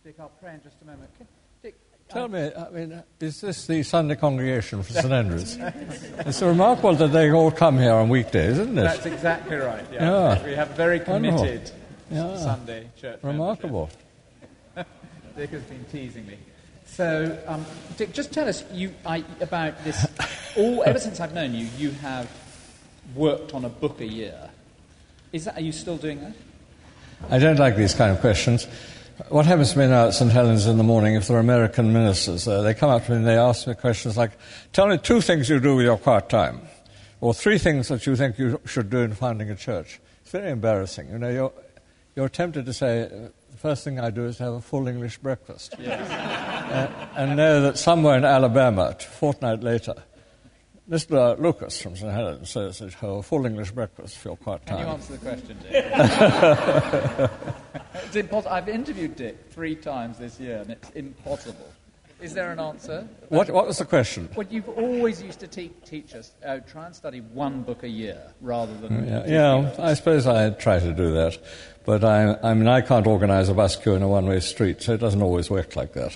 Dick, I'll pray in just a moment. Dick, tell me, is this the Sunday congregation for St Andrews? It's remarkable that they all come here on weekdays, isn't it? That's exactly right, yeah. We have a very committed Sunday church Remarkable. Dick has been teasing me. So, Dick, just tell us about this. Ever since I've known you, you have worked on a book a year. Are you still doing that? I don't like these kind of questions. What happens to me now at St Helens in the morning, if there are American ministers there, they come up to me and they ask me questions like, tell me 2 things you do with your quiet time, or 3 things that you think you should do in founding a church. It's very embarrassing. You know, you're tempted to say, the first thing I do is have a full English breakfast. Yes. And know that somewhere in Alabama, a fortnight later, Mr. Lucas from St Helens says that a full English breakfast for your quiet time. Can you answer the question, Dick? It's impossible. I've interviewed Dick 3 times this year, and it's impossible. Is there an answer? What was the question? Well, you've always used to teach us, try and study 1 book a year rather than... Yeah, I suppose I try to do that. But I can't organise a bus queue in a one-way street, so it doesn't always work like that.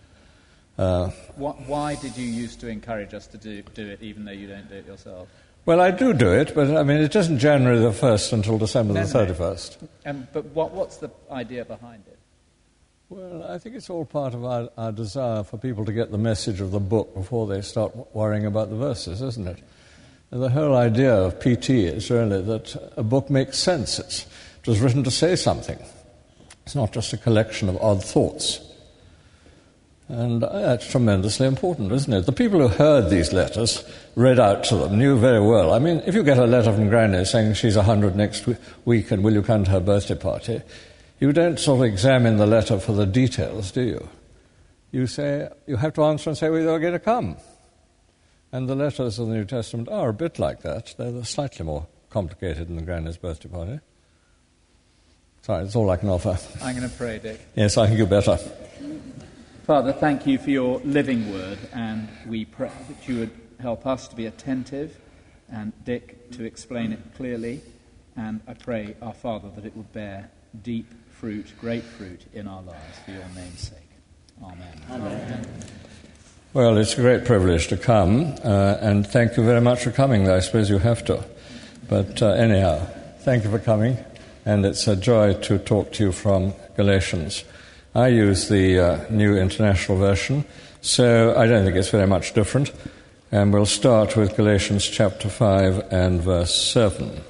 Why did you used to encourage us to do it, even though you don't do it yourself? Well, I do it, but it isn't January the 1st until December the 31st. But what's the idea behind it? Well, I think it's all part of our desire for people to get the message of the book before they start worrying about the verses, isn't it? And the whole idea of PT is really that a book makes sense. It was written to say something. It's not just a collection of odd thoughts. And that's tremendously important, isn't it? The people who heard these letters, read out to them, knew very well. If you get a letter from Granny saying she's 100 next week and will you come to her birthday party, you don't sort of examine the letter for the details, do you? You have to answer and say whether you're going to come. And the letters of the New Testament are a bit like that. They're slightly more complicated than Granny's birthday party. Sorry, that's all I can offer. I'm going to pray, Dick. Yes, I think you better. Father, thank you for your living word, and we pray that you would help us to be attentive and Dick to explain it clearly. And I pray, our Father, that it would bear deep fruit, great fruit in our lives for your name's sake. Amen. Amen. Well, it's a great privilege to come, and thank you very much for coming. I suppose you have to. But anyhow, thank you for coming, and it's a joy to talk to you from Galatians. I use the New International Version, so I don't think it's very much different. And we'll start with Galatians chapter 5 and verse 7.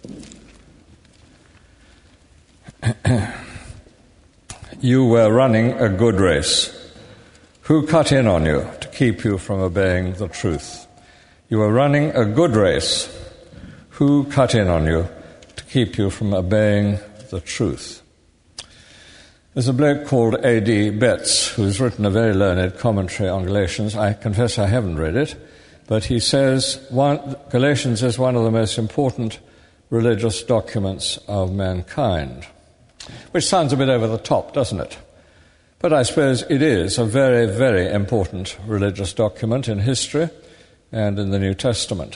You were running a good race. Who cut in on you to keep you from obeying the truth? You were running a good race. Who cut in on you to keep you from obeying the truth? There's a bloke called A.D. Betts who's written a very learned commentary on Galatians. I confess I haven't read it, but he says Galatians is one of the most important religious documents of mankind, which sounds a bit over the top, doesn't it? But I suppose it is a very, very important religious document in history and in the New Testament.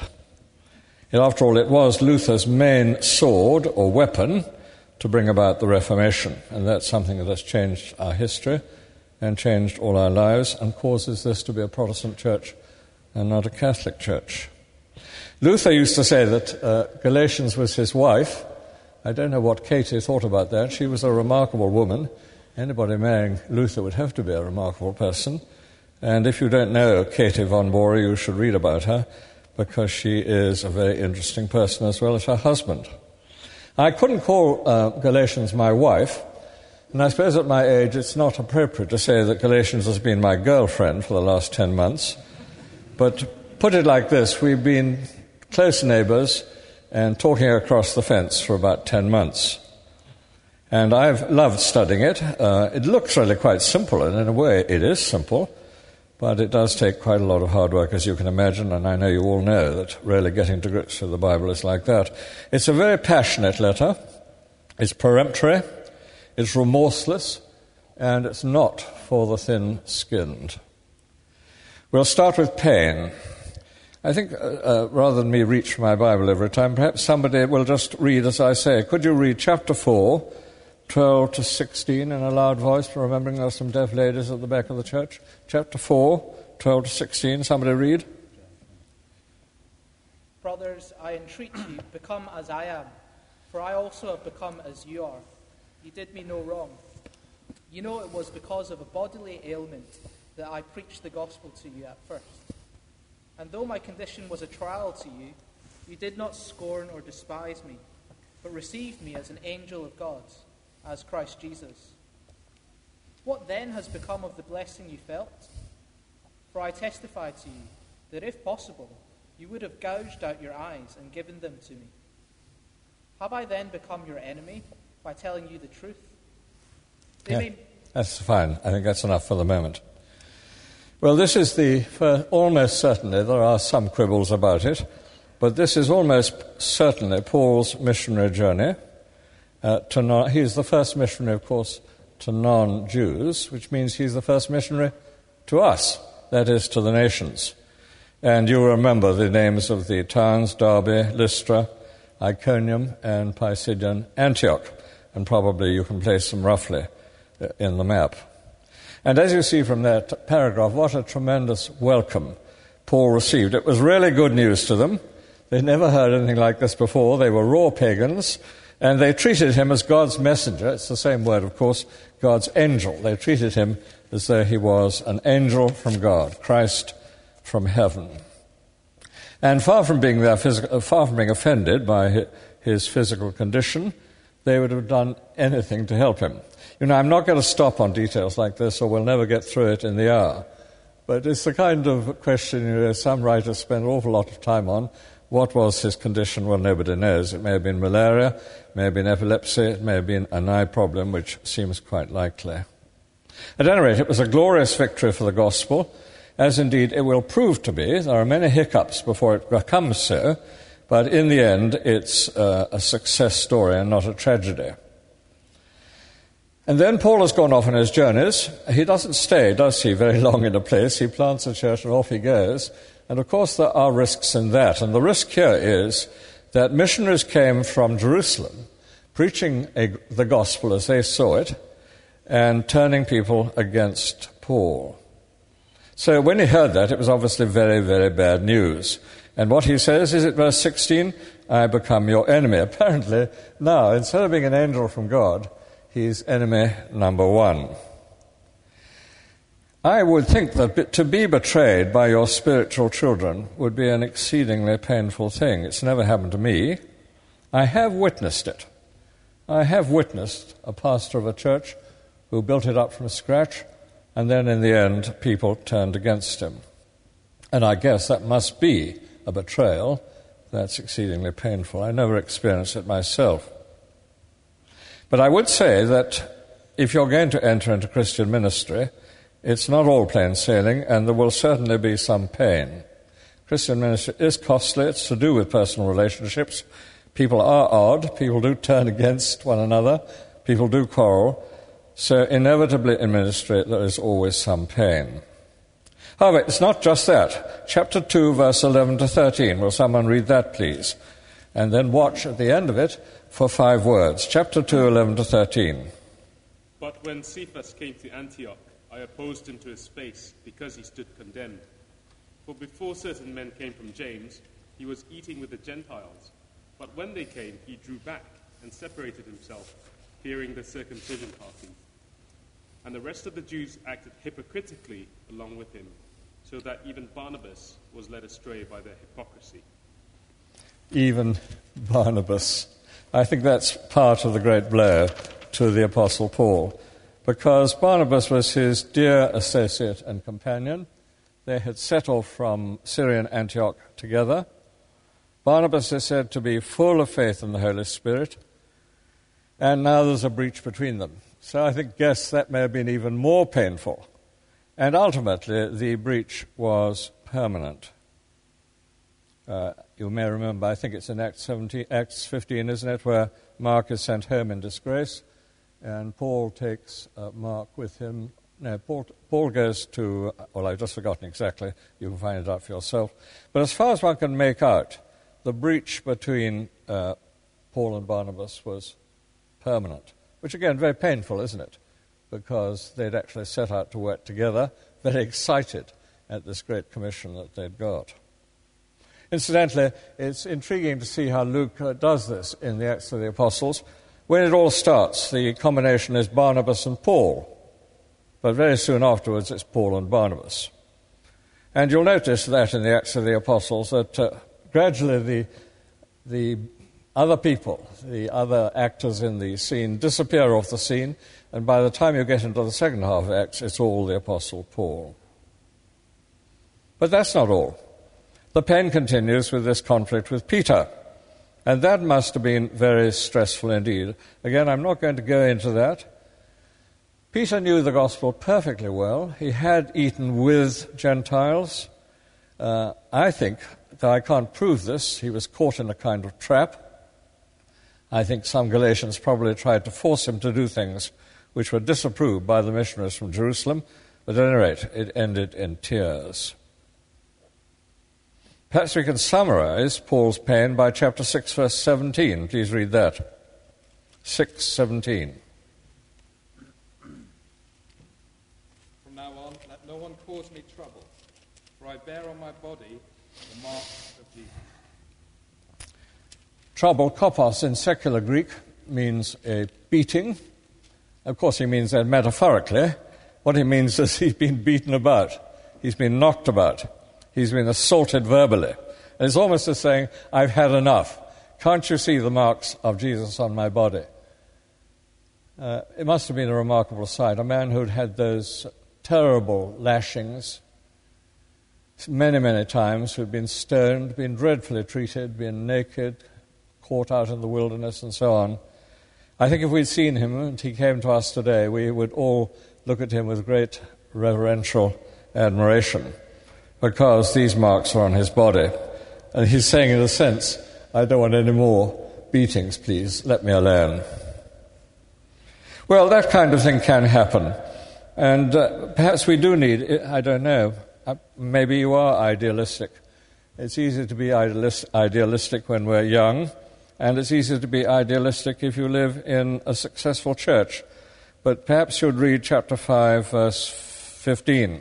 After all, it was Luther's main sword or weapon to bring about the Reformation, and that's something that has changed our history and changed all our lives and causes this to be a Protestant church and not a Catholic church. Luther used to say that Galatians was his wife. I don't know what Katie thought about that. She was a remarkable woman. Anybody marrying Luther would have to be a remarkable person. And if you don't know Katie von Bora, you should read about her, because she is a very interesting person as well as her husband. I couldn't call Galatians my wife, and I suppose at my age it's not appropriate to say that Galatians has been my girlfriend for the last 10 months. But put it like this, we've been close neighbours and talking across the fence for about 10 months. And I've loved studying it. It looks really quite simple, and in a way it is simple, but it does take quite a lot of hard work, as you can imagine, and I know you all know that really getting to grips with the Bible is like that. It's a very passionate letter. It's peremptory, it's remorseless, and it's not for the thin-skinned. We'll start with pain. I think rather than me reach for my Bible every time, perhaps somebody will just read as I say. Could you read chapter 4, 12 to 16 in a loud voice, remembering there are some deaf ladies at the back of the church. Chapter 4, 12 to 16. Somebody read. Brothers, I entreat you, become as I am, for I also have become as you are. You did me no wrong. You know it was because of a bodily ailment that I preached the gospel to you at first. And though my condition was a trial to you, you did not scorn or despise me, but received me as an angel of God, as Christ Jesus. What then has become of the blessing you felt? For I testify to you that if possible, you would have gouged out your eyes and given them to me. Have I then become your enemy by telling you the truth? That's fine. I think that's enough for the moment. Well, this is almost certainly, there are some quibbles about it, but this is almost certainly Paul's missionary journey. He's the first missionary, of course, to non-Jews, which means he's the first missionary to us, that is, to the nations. And you'll remember the names of the towns, Derbe, Lystra, Iconium, and Pisidian Antioch, and probably you can place them roughly in the map. And as you see from that paragraph, what a tremendous welcome Paul received. It was really good news to them. They'd never heard anything like this before. They were raw pagans, and they treated him as God's messenger. It's the same word, of course, God's angel. They treated him as though he was an angel from God, Christ from heaven. And far from being offended by his physical condition, they would have done anything to help him. You know, I'm not going to stop on details like this, or we'll never get through it in the hour. But it's the kind of question some writers spend an awful lot of time on. What was his condition? Well, nobody knows. It may have been malaria, it may have been epilepsy, it may have been an eye problem, which seems quite likely. At any rate, it was a glorious victory for the gospel, as indeed it will prove to be. There are many hiccups before it becomes so, but in the end it's a success story and not a tragedy. And then Paul has gone off on his journeys. He doesn't stay, does he, very long in a place. He plants a church and off he goes. And of course there are risks in that. And the risk here is that missionaries came from Jerusalem, preaching the gospel as they saw it, and turning people against Paul. So when he heard that, it was obviously very, very bad news. And what he says is at verse 16, I become your enemy. Apparently, now, instead of being an angel from God, he's enemy number one. I would think that to be betrayed by your spiritual children would be an exceedingly painful thing. It's never happened to me. I have witnessed it. I have witnessed a pastor of a church who built it up from scratch, and then in the end people turned against him. And I guess that must be a betrayal. That's exceedingly painful. I never experienced it myself. But I would say that if you're going to enter into Christian ministry, it's not all plain sailing, and there will certainly be some pain. Christian ministry is costly. It's to do with personal relationships. People are odd. People do turn against one another. People do quarrel. So inevitably in ministry there is always some pain. However, it's not just that. Chapter 2, verse 11 to 13. Will someone read that, please? And then watch at the end of it for 5 words. Chapter 2, 11 to 13. But when Cephas came to Antioch, I opposed him to his face, because he stood condemned. For before certain men came from James, he was eating with the Gentiles. But when they came, he drew back and separated himself, fearing the circumcision party. And the rest of the Jews acted hypocritically along with him, so that even Barnabas was led astray by their hypocrisy. Even Barnabas. I think that's part of the great blow to the Apostle Paul, because Barnabas was his dear associate and companion. They had set off from Syrian Antioch together. Barnabas is said to be full of faith in the Holy Spirit, and now there's a breach between them. So I guess that may have been even more painful. And ultimately, the breach was permanent. You may remember, I think it's in Acts 15, isn't it, where Mark is sent home in disgrace, and Paul takes Mark with him. No, Paul goes to, well, I've just forgotten exactly. You can find it out for yourself. But as far as one can make out, the breach between Paul and Barnabas was permanent, which again, very painful, isn't it? Because they'd actually set out to work together, very excited at this great commission that they'd got. Incidentally, it's intriguing to see how Luke does this in the Acts of the Apostles. When it all starts, the combination is Barnabas and Paul, but very soon afterwards it's Paul and Barnabas. And you'll notice that in the Acts of the Apostles that gradually the other people, the other actors in the scene, disappear off the scene, and by the time you get into the second half of Acts, it's all the Apostle Paul. But that's not all. The pen continues with this conflict with Peter, and that must have been very stressful indeed. Again, I'm not going to go into that. Peter knew the gospel perfectly well. He had eaten with Gentiles. I think, though I can't prove this, he was caught in a kind of trap. I think some Galatians probably tried to force him to do things which were disapproved by the missionaries from Jerusalem, but at any rate, it ended in tears. Perhaps we can summarize Paul's pain by chapter 6, verse 17. Please read that. 6:17. From now on, let no one cause me trouble, for I bear on my body the marks of Jesus. Trouble, kopos, in secular Greek, means a beating. Of course, he means that metaphorically. What he means is he's been beaten about. He's been knocked about. He's been assaulted verbally. And it's almost as saying, I've had enough. Can't you see the marks of Jesus on my body? It must have been a remarkable sight. A man who'd had those terrible lashings many, many times, who'd been stoned, been dreadfully treated, been naked, caught out in the wilderness and so on. I think if we'd seen him and he came to us today, we would all look at him with great reverential admiration, because these marks are on his body. And he's saying, in a sense, I don't want any more beatings, please. Let me alone. Well, that kind of thing can happen. And perhaps we do need, I don't know, maybe you are idealistic. It's easy to be idealistic when we're young, and it's easy to be idealistic if you live in a successful church. But perhaps you'd read chapter 5, verse 15.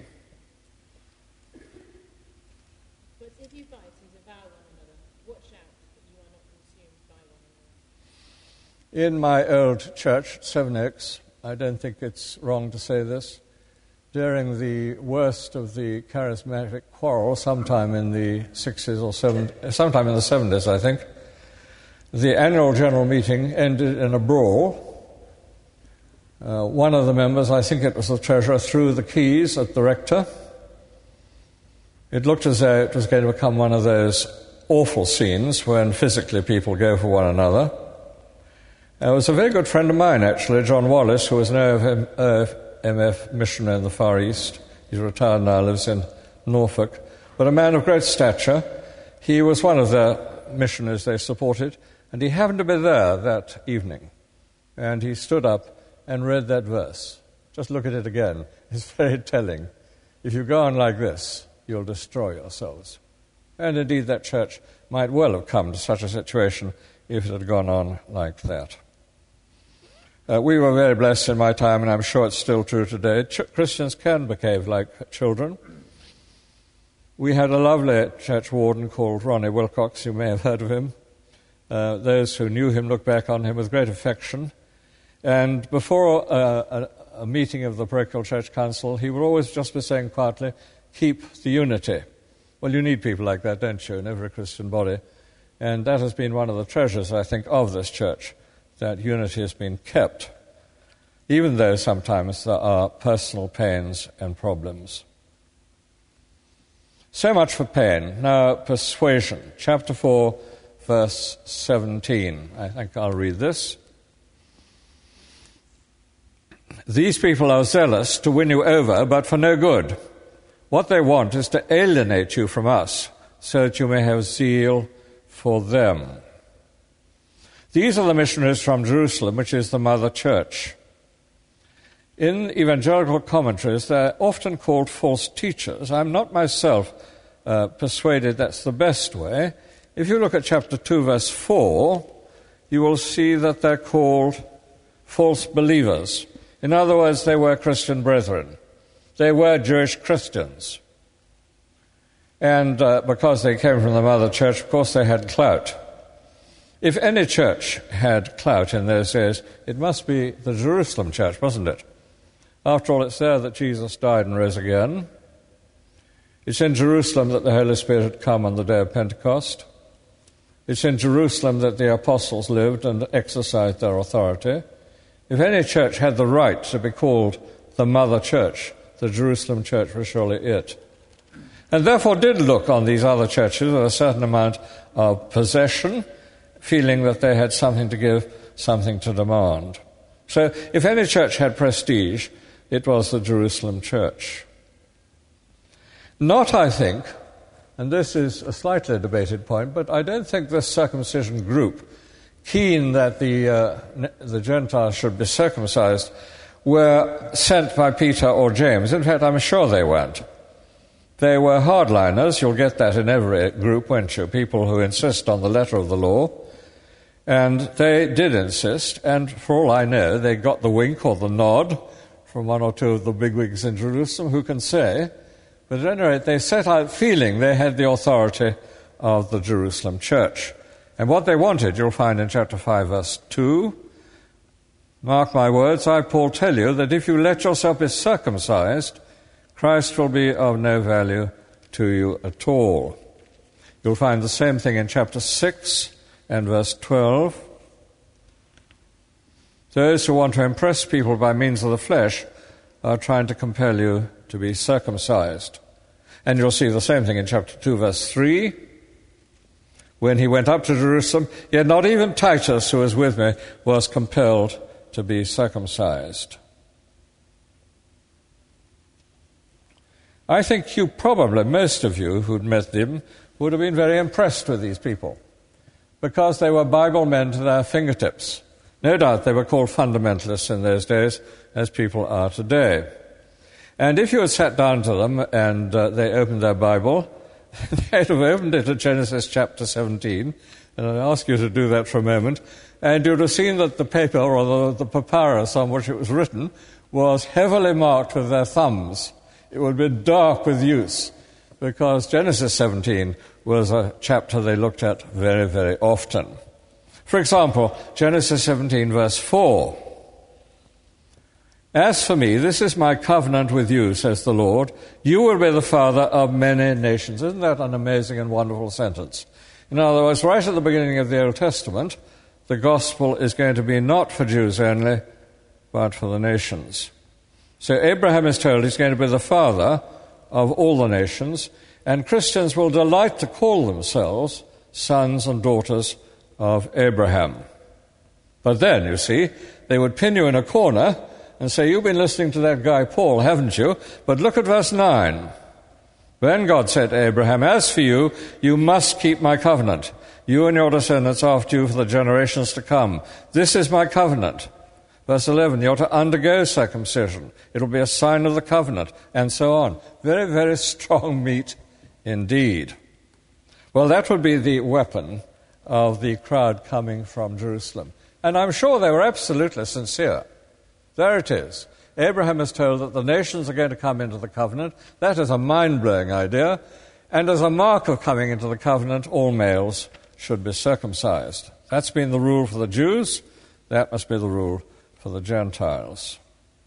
In my old church, Seven Oaks, I don't think it's wrong to say this, during the worst of the charismatic quarrel, sometime in the 60s or 70s, sometime in the 70s, I think, the annual general meeting ended in a brawl. One of the members, I think it was the treasurer, threw the keys at the rector. It looked as though it was going to become one of those awful scenes when physically people go for one another. It was a very good friend of mine, actually, John Wallace, who was an OMF missionary in the Far East. He's retired now, lives in Norfolk. But a man of great stature. He was one of the missionaries they supported, and he happened to be there that evening. And he stood up and read that verse. Just look at it again. It's very telling. If you go on like this, you'll destroy yourselves. And indeed, that church might well have come to such a situation if it had gone on like that. We were very blessed in my time, and I'm sure it's still true today. Christians can behave like children. We had a lovely church warden called Ronnie Wilcox. You may have heard of him. Those who knew him look back on him with great affection. And before a meeting of the parochial church council, he would always just be saying quietly, keep the unity. Well, you need people like that, don't you, in every Christian body? And that has been one of the treasures, I think, of this church, that unity has been kept, even though sometimes there are personal pains and problems. So much for pain. Now, persuasion. Chapter 4, verse 17. I think I'll read this. These people are zealous to win you over, but for no good. What they want is to alienate you from us, so that you may have zeal for them. These are the missionaries from Jerusalem, which is the mother church. In evangelical commentaries, they're often called false teachers. I'm not myself persuaded that's the best way. If you look at chapter 2, verse 4, you will see that they're called false believers. In other words, they were Christian brethren. They were Jewish Christians. And because they came from the mother church, of course, they had clout. If any church had clout in those days, it must be the Jerusalem church, wasn't it? After all, it's there that Jesus died and rose again. It's in Jerusalem that the Holy Spirit had come on the day of Pentecost. It's in Jerusalem that the apostles lived and exercised their authority. If any church had the right to be called the mother church, the Jerusalem church was surely it. And therefore did look on these other churches with a certain amount of possession, feeling that they had something to give, something to demand. So if any church had prestige, it was the Jerusalem church. Not, I think, and this is a slightly debated point, but I don't think this circumcision group, keen that the Gentiles should be circumcised, were sent by Peter or James. In fact, I'm sure they weren't. They were hardliners. You'll get that in every group, won't you? People who insist on the letter of the law. And they did insist, and for all I know, they got the wink or the nod from one or two of the bigwigs in Jerusalem, who can say. But at any rate, they set out feeling they had the authority of the Jerusalem church. And what they wanted, you'll find in chapter 5, verse 2, "Mark my words, I, Paul, tell you that if you let yourself be circumcised, Christ will be of no value to you at all." You'll find the same thing in chapter 6 and verse 12. "Those who want to impress people by means of the flesh are trying to compel you to be circumcised." And you'll see the same thing in chapter 2, verse 3. "When he went up to Jerusalem, yet not even Titus, who was with me, was compelled to be circumcised." I think you probably, most of you who'd met them, would have been very impressed with these people, because they were Bible men to their fingertips. No doubt they were called fundamentalists in those days, as people are today. And if you had sat down to them and they opened their Bible, they'd have opened it at Genesis chapter 17, and I'd ask you to do that for a moment, and you'd have seen that the paper, or the papyrus on which it was written, was heavily marked with their thumbs. It would be dark with use, because Genesis 17 was a chapter they looked at very, very often. For example, Genesis 17, verse 4. "As for me, this is my covenant with you, says the Lord. You will be the father of many nations." Isn't that an amazing and wonderful sentence? In other words, right at the beginning of the Old Testament, the gospel is going to be not for Jews only, but for the nations. So Abraham is told he's going to be the father of all the nations, and Christians will delight to call themselves sons and daughters of Abraham. But then, you see, they would pin you in a corner and say, "You've been listening to that guy Paul, haven't you? But look at verse 9. Then God said to Abraham, 'As for you, you must keep my covenant, you and your descendants after you for the generations to come. This is my covenant.' Verse 11, you're to undergo circumcision. It'll be a sign of the covenant," and so on. Very, very strong meat indeed. Well, that would be the weapon of the crowd coming from Jerusalem. And I'm sure they were absolutely sincere. There it is. Abraham is told that the nations are going to come into the covenant. That is a mind-blowing idea. And as a mark of coming into the covenant, all males should be circumcised. That's been the rule for the Jews. That must be the rule for the Gentiles.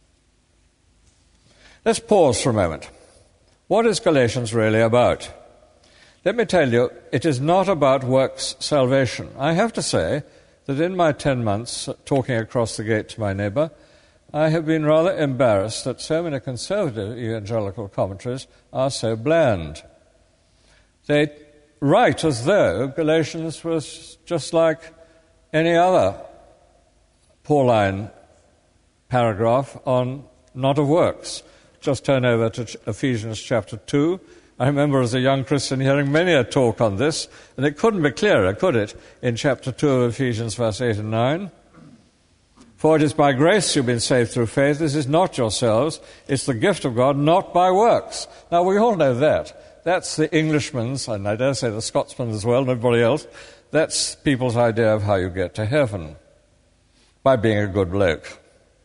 Let's pause for a moment. What is Galatians really about? Let me tell you, it is not about works salvation. I have to say that in my 10 months talking across the gate to my neighbour, I have been rather embarrassed that so many conservative evangelical commentaries are so bland. They write as though Galatians was just like any other Pauline paragraph on not of works. Just turn over to Ephesians chapter 2. I remember as a young Christian hearing many a talk on this, and it couldn't be clearer, could it, in chapter 2 of Ephesians, verse 8 and 9. "For it is by grace you've been saved through faith. This is not yourselves. It's the gift of God, not by works." Now, we all know that. That's the Englishman's, and I dare say the Scotsman's as well, and everybody else. That's people's idea of how you get to heaven. by being a good bloke.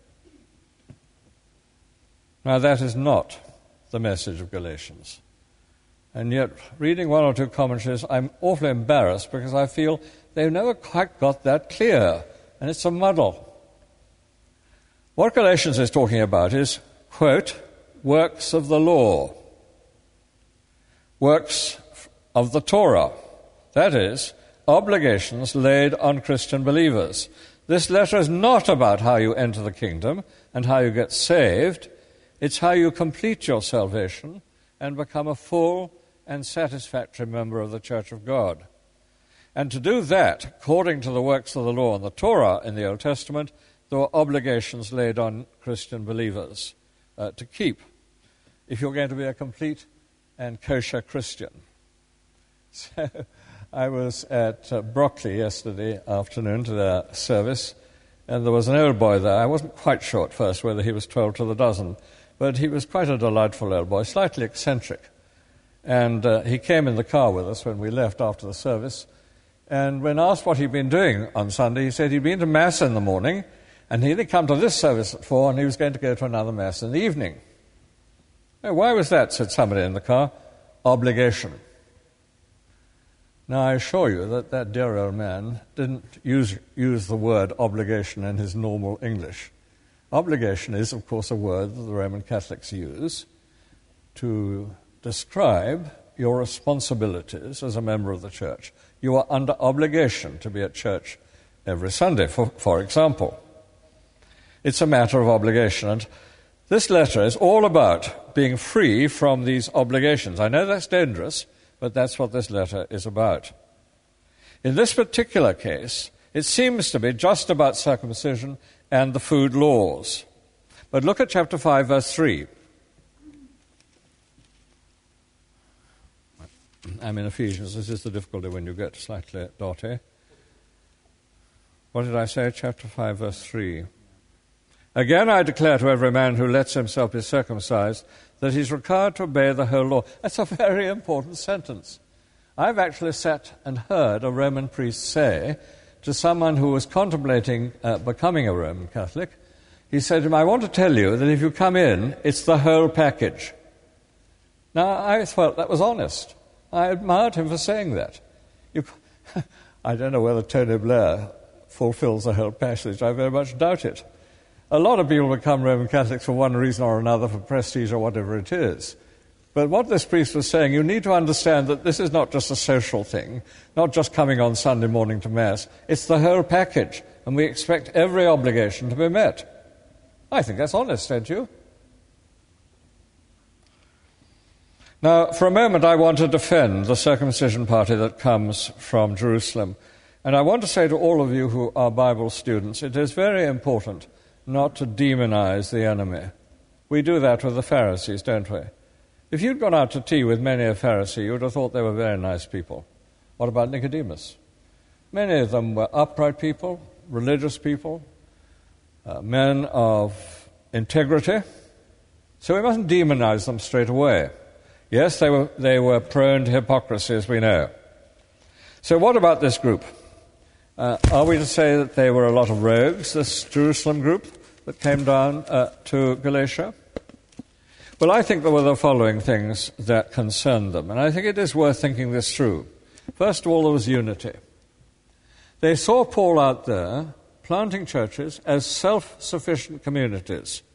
Now, that is not the message of Galatians. And yet, reading one or two commentaries, I'm awfully embarrassed because I feel they've never quite got that clear, and it's a muddle. What Galatians is talking about is, quote, works of the law, works of the Torah, that is, obligations laid on Christian believers. This letter is not about how you enter the kingdom and how you get saved. It's how you complete your salvation and become a full and satisfactory member of the Church of God. And to do that, according to the works of the law and the Torah in the Old Testament, there were obligations laid on Christian believers to keep if you're going to be a complete and kosher Christian. So I was at Brockley yesterday afternoon to their service, and there was an old boy there. I wasn't quite sure at first whether he was 12 to the dozen, but he was quite a delightful old boy, slightly eccentric. And he came in the car with us when we left after the service, and when asked what he'd been doing on Sunday, he said he'd been to Mass in the morning, and he'd come to this service at 4, and he was going to go to another Mass in the evening. "Oh, why was that?" said somebody in the car. "Obligation." Now, I assure you that that dear old man didn't use the word obligation in his normal English. Obligation is, of course, a word that the Roman Catholics use to describe your responsibilities as a member of the church. You are under obligation to be at church every Sunday, for example. It's a matter of obligation, and this letter is all about being free from these obligations. I know that's dangerous, but that's what this letter is about. In this particular case, it seems to be just about circumcision and the food laws. But look at chapter 5, verse 3. I'm in Ephesians. This is the difficulty when you get slightly dotty. What did I say? Chapter 5, verse 3. "Again I declare to every man who lets himself be circumcised that he's required to obey the whole law." That's a very important sentence. I've actually sat and heard a Roman priest say to someone who was contemplating becoming a Roman Catholic, he said to him, "I want to tell you that if you come in, it's the whole package." Now, I felt that was honest. I admired him for saying that. I don't know whether Tony Blair fulfills the whole passage. I very much doubt it. A lot of people become Roman Catholics for one reason or another, for prestige or whatever it is. But what this priest was saying, you need to understand that this is not just a social thing, not just coming on Sunday morning to Mass. It's the whole package, and we expect every obligation to be met. I think that's honest, don't you? Now, for a moment, I want to defend the circumcision party that comes from Jerusalem. And I want to say to all of you who are Bible students, it is very important not to demonize the enemy. We do that with the Pharisees, don't we? If you'd gone out to tea with many a Pharisee, you would have thought they were very nice people. What about Nicodemus? Many of them were upright people, religious people, men of integrity. So we mustn't demonize them straight away. Yes, they were prone to hypocrisy, as we know. So what about this group? Are we to say that they were a lot of rogues, this Jerusalem group that came down to Galatia? Well, I think there were the following things that concerned them, and I think it is worth thinking this through. First of all, there was unity. They saw Paul out there planting churches as self-sufficient communities.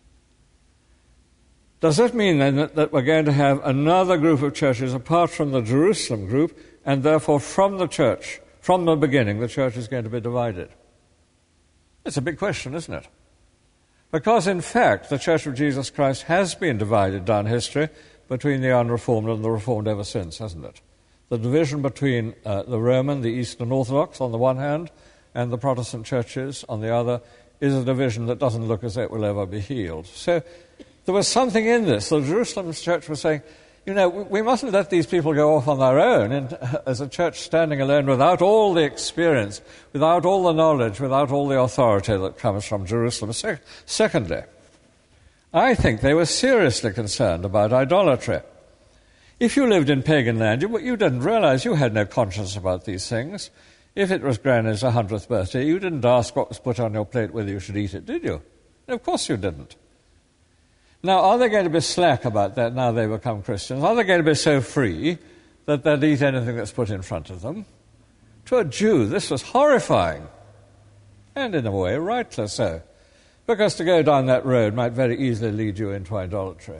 Does that mean then that we're going to have another group of churches apart from the Jerusalem group, and therefore from the church, from the beginning, the church is going to be divided? It's a big question, isn't it? Because, in fact, the Church of Jesus Christ has been divided down history between the unreformed and the reformed ever since, hasn't it? The division between the Roman, the Eastern Orthodox on the one hand, and the Protestant churches on the other is a division that doesn't look as though it will ever be healed. So there was something in this. The Jerusalem church was saying, you know, we mustn't let these people go off on their own and, as a church standing alone without all the experience, without all the knowledge, without all the authority that comes from Jerusalem. Secondly, I think they were seriously concerned about idolatry. If you lived in pagan land, you didn't realize you had no conscience about these things. If it was Granny's 100th birthday, you didn't ask what was put on your plate whether you should eat it, did you? Of course you didn't. Now, are they going to be slack about that now they become Christians? Are they going to be so free that they'll eat anything that's put in front of them? To a Jew, this was horrifying. And in a way, rightly so. Because to go down that road might very easily lead you into idolatry.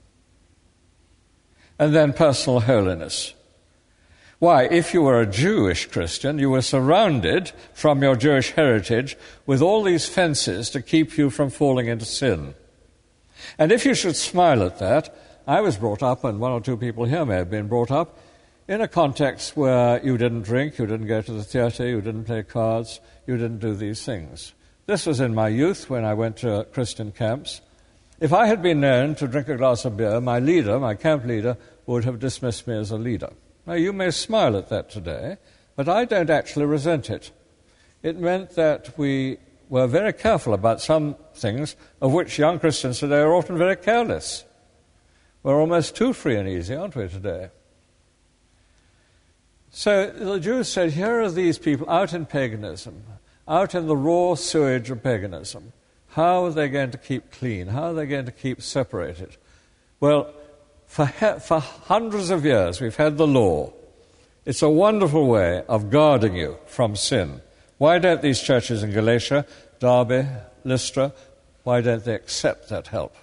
And then personal holiness. Why, if you were a Jewish Christian, you were surrounded from your Jewish heritage with all these fences to keep you from falling into sin. And if you should smile at that, I was brought up, and one or two people here may have been brought up, in a context where you didn't drink, you didn't go to the theatre, you didn't play cards, you didn't do these things. This was in my youth when I went to Christian camps. If I had been known to drink a glass of beer, my leader, my camp leader, would have dismissed me as a leader. Now, you may smile at that today, but I don't actually resent it. It meant that we were very careful about some things of which young Christians today are often very careless. We're almost too free and easy, aren't we, today? So the Jews said, here are these people out in paganism, out in the raw sewage of paganism. How are they going to keep clean? How are they going to keep separated? Well, for hundreds of years we've had the law. It's a wonderful way of guarding you from sin. Why don't these churches in Galatia, Derbe, Lystra, why don't they accept that help?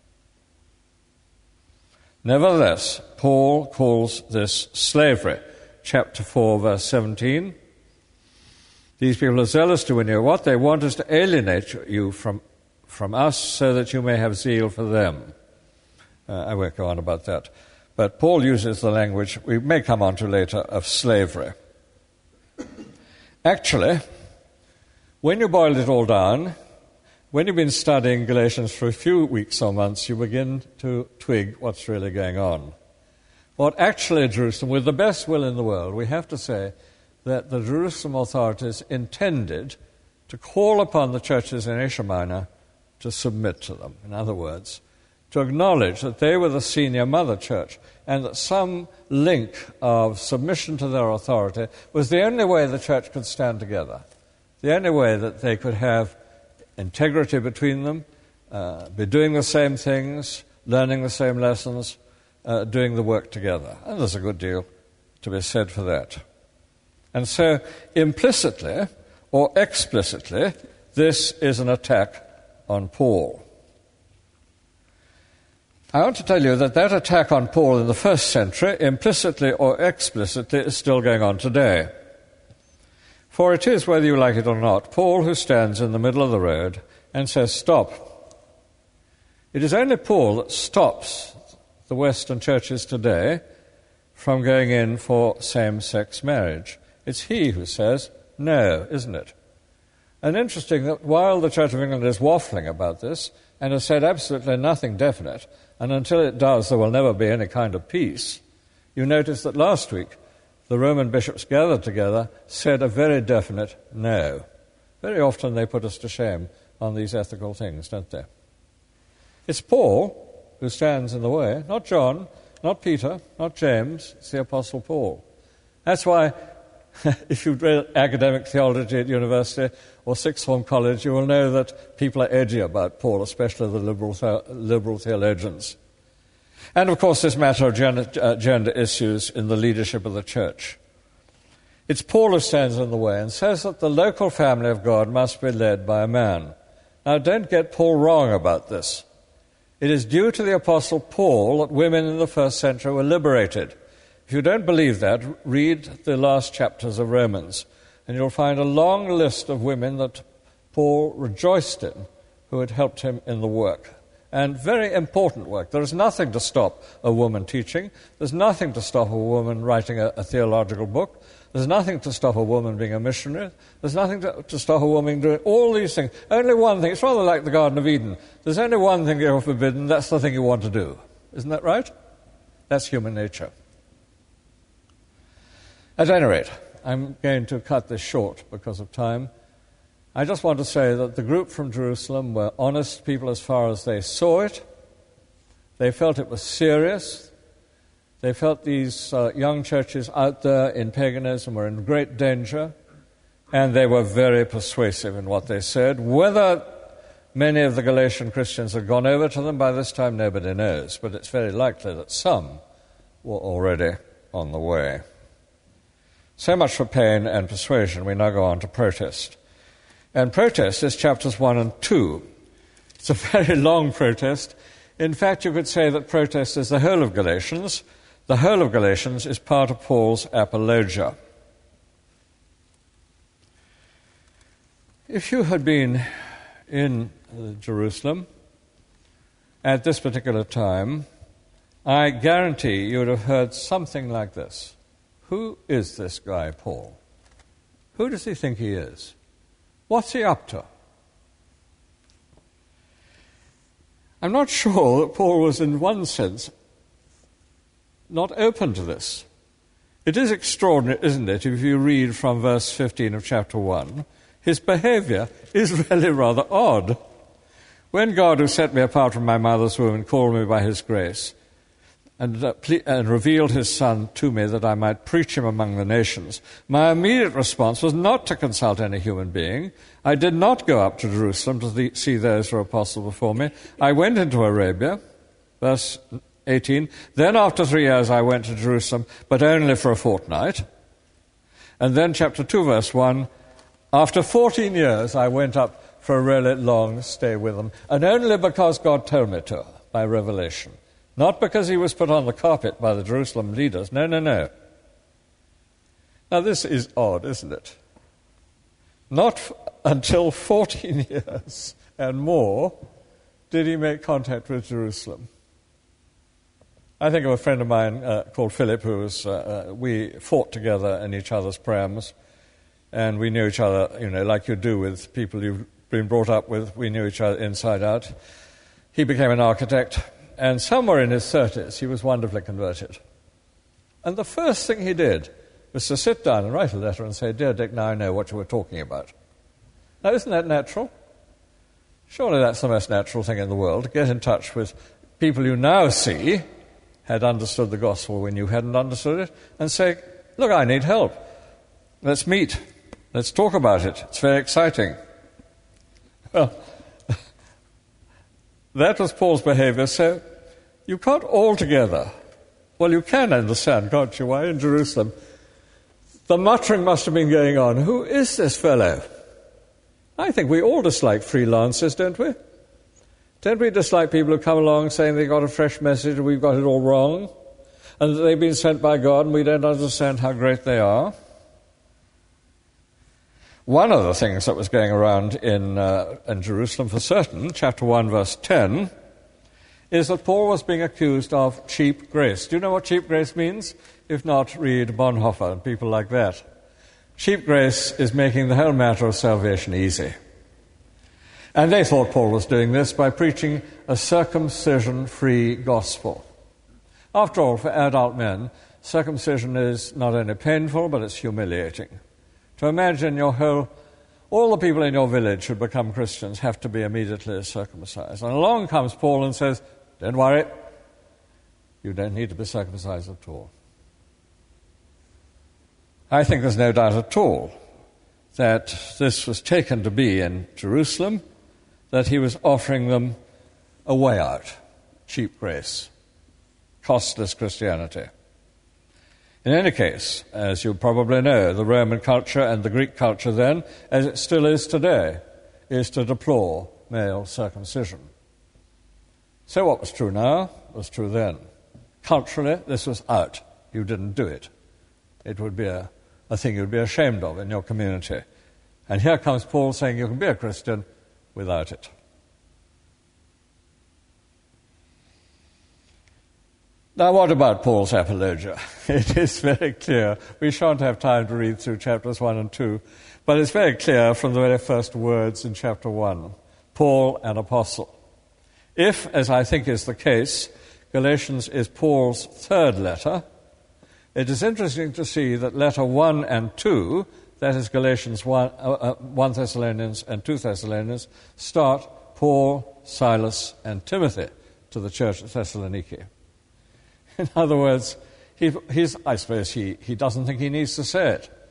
Nevertheless, Paul calls this slavery. Chapter 4, verse 17. These people are zealous to win you. What they want is to alienate you from us so that you may have zeal for them. I won't go on about that. But Paul uses the language we may come on to later of slavery. Actually, when you boil it all down, when you've been studying Galatians for a few weeks or months, you begin to twig what's really going on. What actually Jerusalem, with the best will in the world, we have to say that the Jerusalem authorities intended to call upon the churches in Asia Minor to submit to them. In other words, to acknowledge that they were the senior mother church and that some link of submission to their authority was the only way the church could stand together, the only way that they could have integrity between them, be doing the same things, learning the same lessons, doing the work together. And there's a good deal to be said for that. And so, implicitly or explicitly, this is an attack on Paul. I want to tell you that that attack on Paul in the first century, implicitly or explicitly, is still going on today. For it is, whether you like it or not, Paul who stands in the middle of the road and says, stop. It is only Paul that stops the Western churches today from going in for same-sex marriage. It's he who says no, isn't it? And interesting that while the Church of England is waffling about this and has said absolutely nothing definite, and until it does there will never be any kind of peace, you notice that last week the Roman bishops gathered together said a very definite no. Very often they put us to shame on these ethical things, don't they? It's Paul who stands in the way, not John, not Peter, not James, it's the Apostle Paul. That's why if you've read academic theology at university or sixth form college, you will know that people are edgy about Paul, especially the liberal theologians. And, of course, this matter of gender issues in the leadership of the church. It's Paul who stands in the way and says that the local family of God must be led by a man. Now, don't get Paul wrong about this. It is due to the Apostle Paul that women in the first century were liberated. If you don't believe that, read the last chapters of Romans, and you'll find a long list of women that Paul rejoiced in who had helped him in the work. And very important work. There is nothing to stop a woman teaching. There's nothing to stop a woman writing a theological book. There's nothing to stop a woman being a missionary. There's nothing to stop a woman doing all these things. Only one thing. It's rather like the Garden of Eden. There's only one thing you're forbidden. That's the thing you want to do. Isn't that right? That's human nature. At any rate, I'm going to cut this short because of time. I just want to say that the group from Jerusalem were honest people as far as they saw it. They felt it was serious. They felt these young churches out there in paganism were in great danger. and they were very persuasive in what they said. Whether many of the Galatian Christians had gone over to them by this time, nobody knows, but it's very likely that some were already on the way. So much for pain and persuasion. We now go on to protest. And protest is chapters 1 and 2. It's a very long protest. In fact, you could say that protest is the whole of Galatians. The whole of Galatians is part of Paul's apologia. If you had been in Jerusalem at this particular time, I guarantee you would have heard something like this. Who is this guy, Paul? Who does he think he is? What's he up to? I'm not sure that Paul was, in one sense, not open to this. It is extraordinary, isn't it, if you read from verse 15 of chapter 1, his behavior is really rather odd. When God, who set me apart from my mother's womb and called me by his grace, and revealed his Son to me that I might preach him among the nations, my immediate response was not to consult any human being. I did not go up to Jerusalem to see those who were apostles before me. I went into Arabia, verse 18. Then after 3 years I went to Jerusalem, but only for a fortnight. And then chapter 2, verse 1, after 14 years I went up for a really long stay with them, and only because God told me to, by revelation. Not because he was put on the carpet by the Jerusalem leaders. No, no, no. Now this is odd, isn't it? Not until 14 years and more did he make contact with Jerusalem. I think of a friend of mine called Philip, who was, we fought together in each other's prams, and we knew each other, like you do with people you've been brought up with. We knew each other inside out. He became an architect. And somewhere in his 30s, he was wonderfully converted. And the first thing he did was to sit down and write a letter and say, "Dear Dick, now I know what you were talking about." Now, isn't that natural? Surely that's the most natural thing in the world, to get in touch with people you now see had understood the gospel when you hadn't understood it, and say, "Look, I need help. Let's meet. Let's talk about it. It's very exciting." Well, that was Paul's behavior, so you can't altogether... Well, you can understand, can't you, why in Jerusalem the muttering must have been going on. Who is this fellow? I think we all dislike freelancers, don't we? Don't we dislike people who come along saying they've got a fresh message and we've got it all wrong, and that they've been sent by God and we don't understand how great they are? One of the things that was going around in Jerusalem for certain, chapter 1, verse 10, is that Paul was being accused of cheap grace. Do you know what cheap grace means? If not, read Bonhoeffer and people like that. Cheap grace is making the whole matter of salvation easy. And they thought Paul was doing this by preaching a circumcision-free gospel. After all, for adult men, circumcision is not only painful, but it's humiliating. To imagine all the people in your village who become Christians have to be immediately circumcised. And along comes Paul and says, "Don't worry, you don't need to be circumcised at all." I think there's no doubt at all that this was taken to be in Jerusalem, that he was offering them a way out, cheap grace, costless Christianity. In any case, as you probably know, the Roman culture and the Greek culture then, as it still is today, is to deplore male circumcision. So what was true now was true then. Culturally, this was out. You didn't do it. It would be a thing you'd be ashamed of in your community. And here comes Paul saying you can be a Christian without it. Now, what about Paul's apologia? It is very clear. We shan't have time to read through chapters 1 and 2, but it's very clear from the very first words in chapter 1. Paul, an apostle. If, as I think is the case, Galatians is Paul's third letter, it is interesting to see that letter 1 and 2, that is Galatians 1 Thessalonians and 2 Thessalonians, start Paul, Silas, and Timothy to the church at Thessaloniki. In other words, I suppose he doesn't think he needs to say it,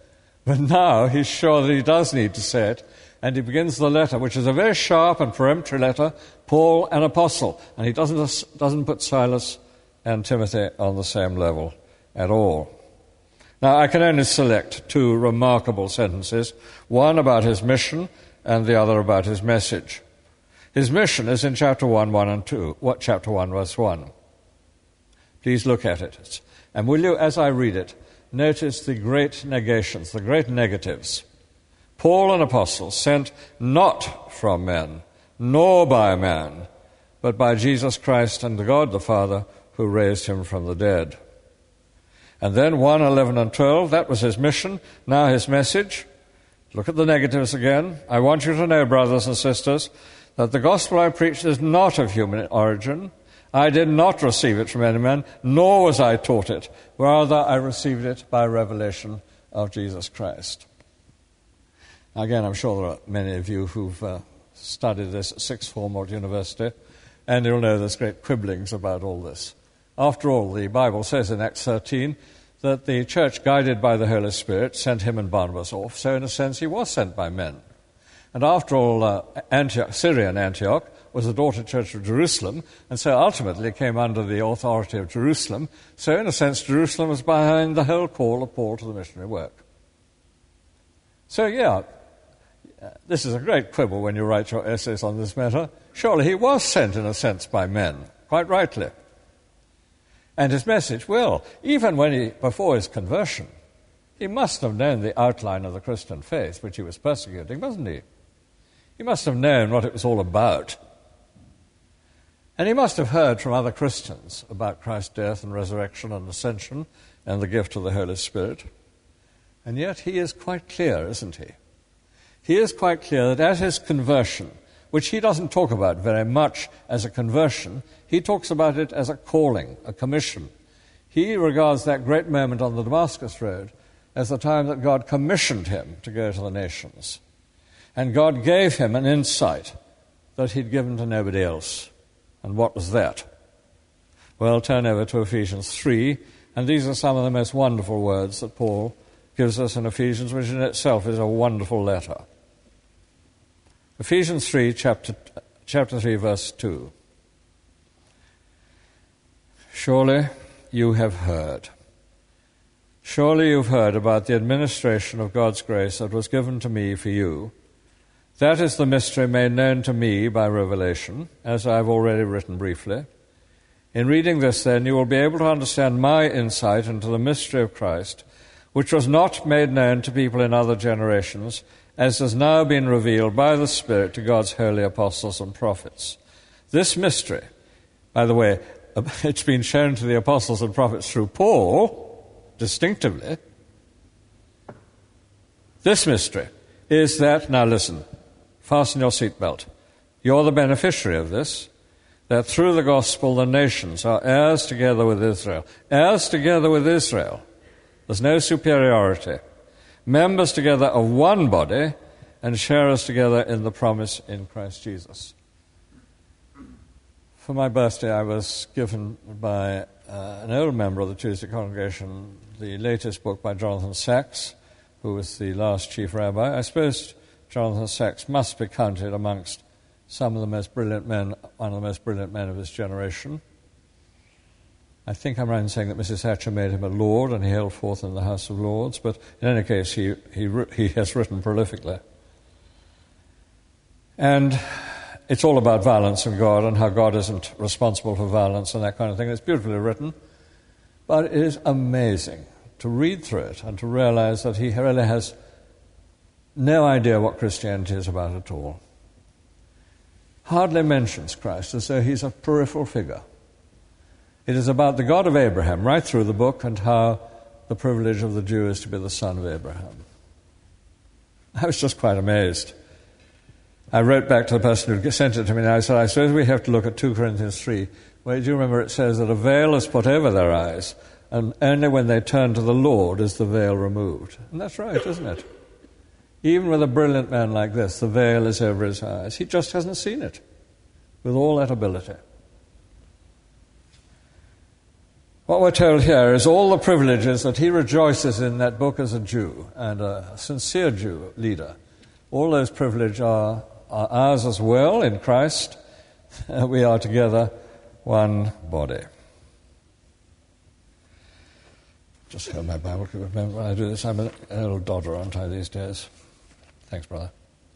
But now he's sure that he does need to say it, and he begins the letter, which is a very sharp and peremptory letter, Paul, an apostle. And he doesn't put Silas and Timothy on the same level at all. Now, I can only select two remarkable sentences, one about his mission and the other about his message. His mission is in chapter 1, 1 and 2, chapter 1, verse 1. Please look at it. And will you, as I read it, notice the great negations, the great negatives. Paul, an apostle, sent not from men, nor by man, but by Jesus Christ and God the Father, who raised him from the dead. And then 1, 11 and 12, that was his mission. Now his message. Look at the negatives again. I want you to know, brothers and sisters, that the gospel I preached is not of human origin. I did not receive it from any man, nor was I taught it. Rather, I received it by revelation of Jesus Christ. Again, I'm sure there are many of you who've studied this at sixth form or at university, and you'll know there's great quibblings about all this. After all, the Bible says in Acts 13 that the church, guided by the Holy Spirit, sent him and Barnabas off, so in a sense he was sent by men. And after all, Syrian Antioch was a daughter church of Jerusalem, and so ultimately came under the authority of Jerusalem. So in a sense, Jerusalem was behind the whole call of Paul to the missionary work. So this is a great quibble when you write your essays on this matter. Surely he was sent in a sense by men, quite rightly. And his message, well, even before his conversion, he must have known the outline of the Christian faith which he was persecuting, mustn't he? He must have known what it was all about. And he must have heard from other Christians about Christ's death and resurrection and ascension and the gift of the Holy Spirit. And yet he is quite clear, isn't he? He is quite clear that at his conversion, which he doesn't talk about very much as a conversion, he talks about it as a calling, a commission. He regards that great moment on the Damascus Road as the time that God commissioned him to go to the nations. And God gave him an insight that he'd given to nobody else. And what was that? Well, turn over to Ephesians 3, and these are some of the most wonderful words that Paul gives us in Ephesians, which in itself is a wonderful letter. Ephesians 3, chapter 3, verse 2. Surely you have heard. Surely you've heard about the administration of God's grace that was given to me for you. That is the mystery made known to me by revelation, as I've already written briefly. In reading this, then, you will be able to understand my insight into the mystery of Christ, which was not made known to people in other generations, as has now been revealed by the Spirit to God's holy apostles and prophets. This mystery, by the way, it's been shown to the apostles and prophets through Paul, distinctively. This mystery is that, now listen, fasten your seatbelt. You're the beneficiary of this, that through the gospel the nations are heirs together with Israel. Heirs together with Israel. There's no superiority. Members together of one body and sharers together in the promise in Christ Jesus. For my birthday, I was given by an old member of the Tuesday congregation the latest book by Jonathan Sacks, who was the last chief rabbi. I suppose Jonathan Sacks must be counted amongst some of the most brilliant men, one of the most brilliant men of his generation. I think I'm right in saying that Mrs. Thatcher made him a lord and he held forth in the House of Lords, but in any case, he has written prolifically. And it's all about violence and God and how God isn't responsible for violence and that kind of thing. It's beautifully written, but it is amazing to read through it and to realize that he really has no idea what Christianity is about at all. Hardly mentions Christ as though he's a peripheral figure. It is about the God of Abraham right through the book and how the privilege of the Jew is to be the son of Abraham. I was just quite amazed. I wrote back to the person who sent it to me and I said, I suppose we have to look at 2 Corinthians 3, where do you remember it says that a veil is put over their eyes and only when they turn to the Lord is the veil removed. And that's right, isn't it? Even with a brilliant man like this, the veil is over his eyes. He just hasn't seen it with all that ability. What we're told here is all the privileges that he rejoices in that book as a Jew and a sincere Jew leader. All those privileges are ours as well in Christ. We are together one body. Just hold my Bible. Remember when I do this, I'm a little dodder, aren't I, these days? Thanks, brother.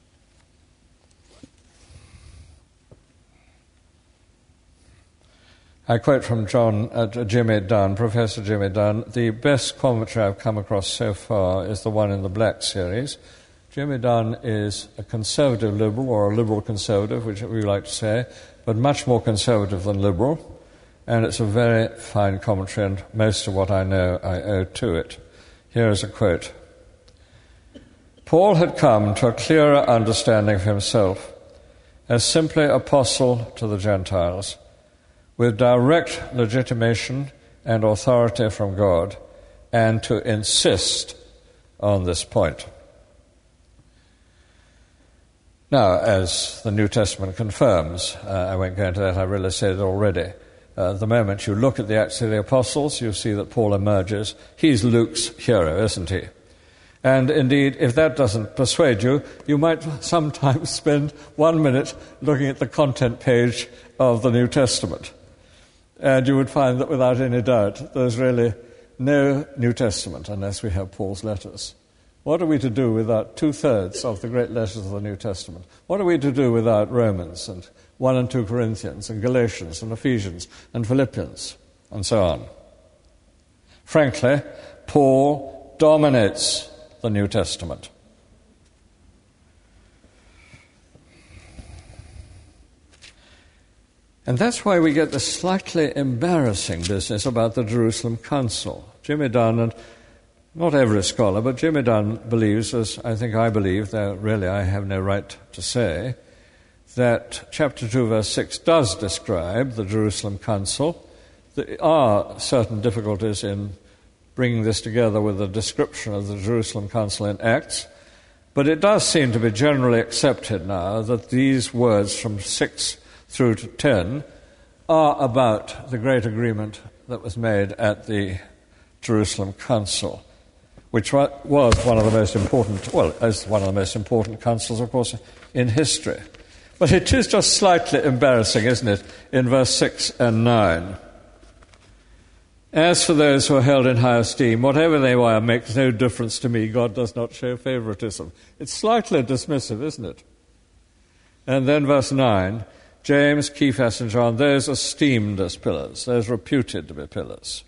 I quote from Jimmy Dunn, Professor Jimmy Dunn, the best commentary I've come across so far is the one in the Black series. Jimmy Dunn is a conservative liberal, or a liberal conservative, which we like to say, but much more conservative than liberal, and it's a very fine commentary, and most of what I know I owe to it. Here is a quote. Paul had come to a clearer understanding of himself as simply apostle to the Gentiles, with direct legitimation and authority from God, and to insist on this point. Now, as the New Testament confirms, I won't go into that, I really said it already. The moment you look at the Acts of the Apostles, you see that Paul emerges. He's Luke's hero, isn't he? And indeed, if that doesn't persuade you, you might sometimes spend 1 minute looking at the content page of the New Testament. And you would find that without any doubt, there's really no New Testament unless we have Paul's letters. What are we to do without 2/3 of the great letters of the New Testament? What are we to do without Romans and 1 and 2 Corinthians and Galatians and Ephesians and Philippians and so on? Frankly, Paul dominates the New Testament. And that's why we get the slightly embarrassing business about the Jerusalem Council. Jimmy Dunn, and not every scholar, but Jimmy Dunn believes, as I think I believe, though really I have no right to say, that chapter 2, verse 6 does describe the Jerusalem Council. There are certain difficulties in bringing this together with a description of the Jerusalem Council in Acts, but it does seem to be generally accepted now that these words from 6 through to 10 are about the great agreement that was made at the Jerusalem Council, which was one of the most important, well, as one of the most important councils, of course, in history. But it is just slightly embarrassing, isn't it, in verse 6 and 9. As for those who are held in high esteem, whatever they were makes no difference to me. God does not show favoritism. It's slightly dismissive, isn't it? And then verse 9, James, Cephas, and John, those esteemed as pillars, those reputed to be pillars.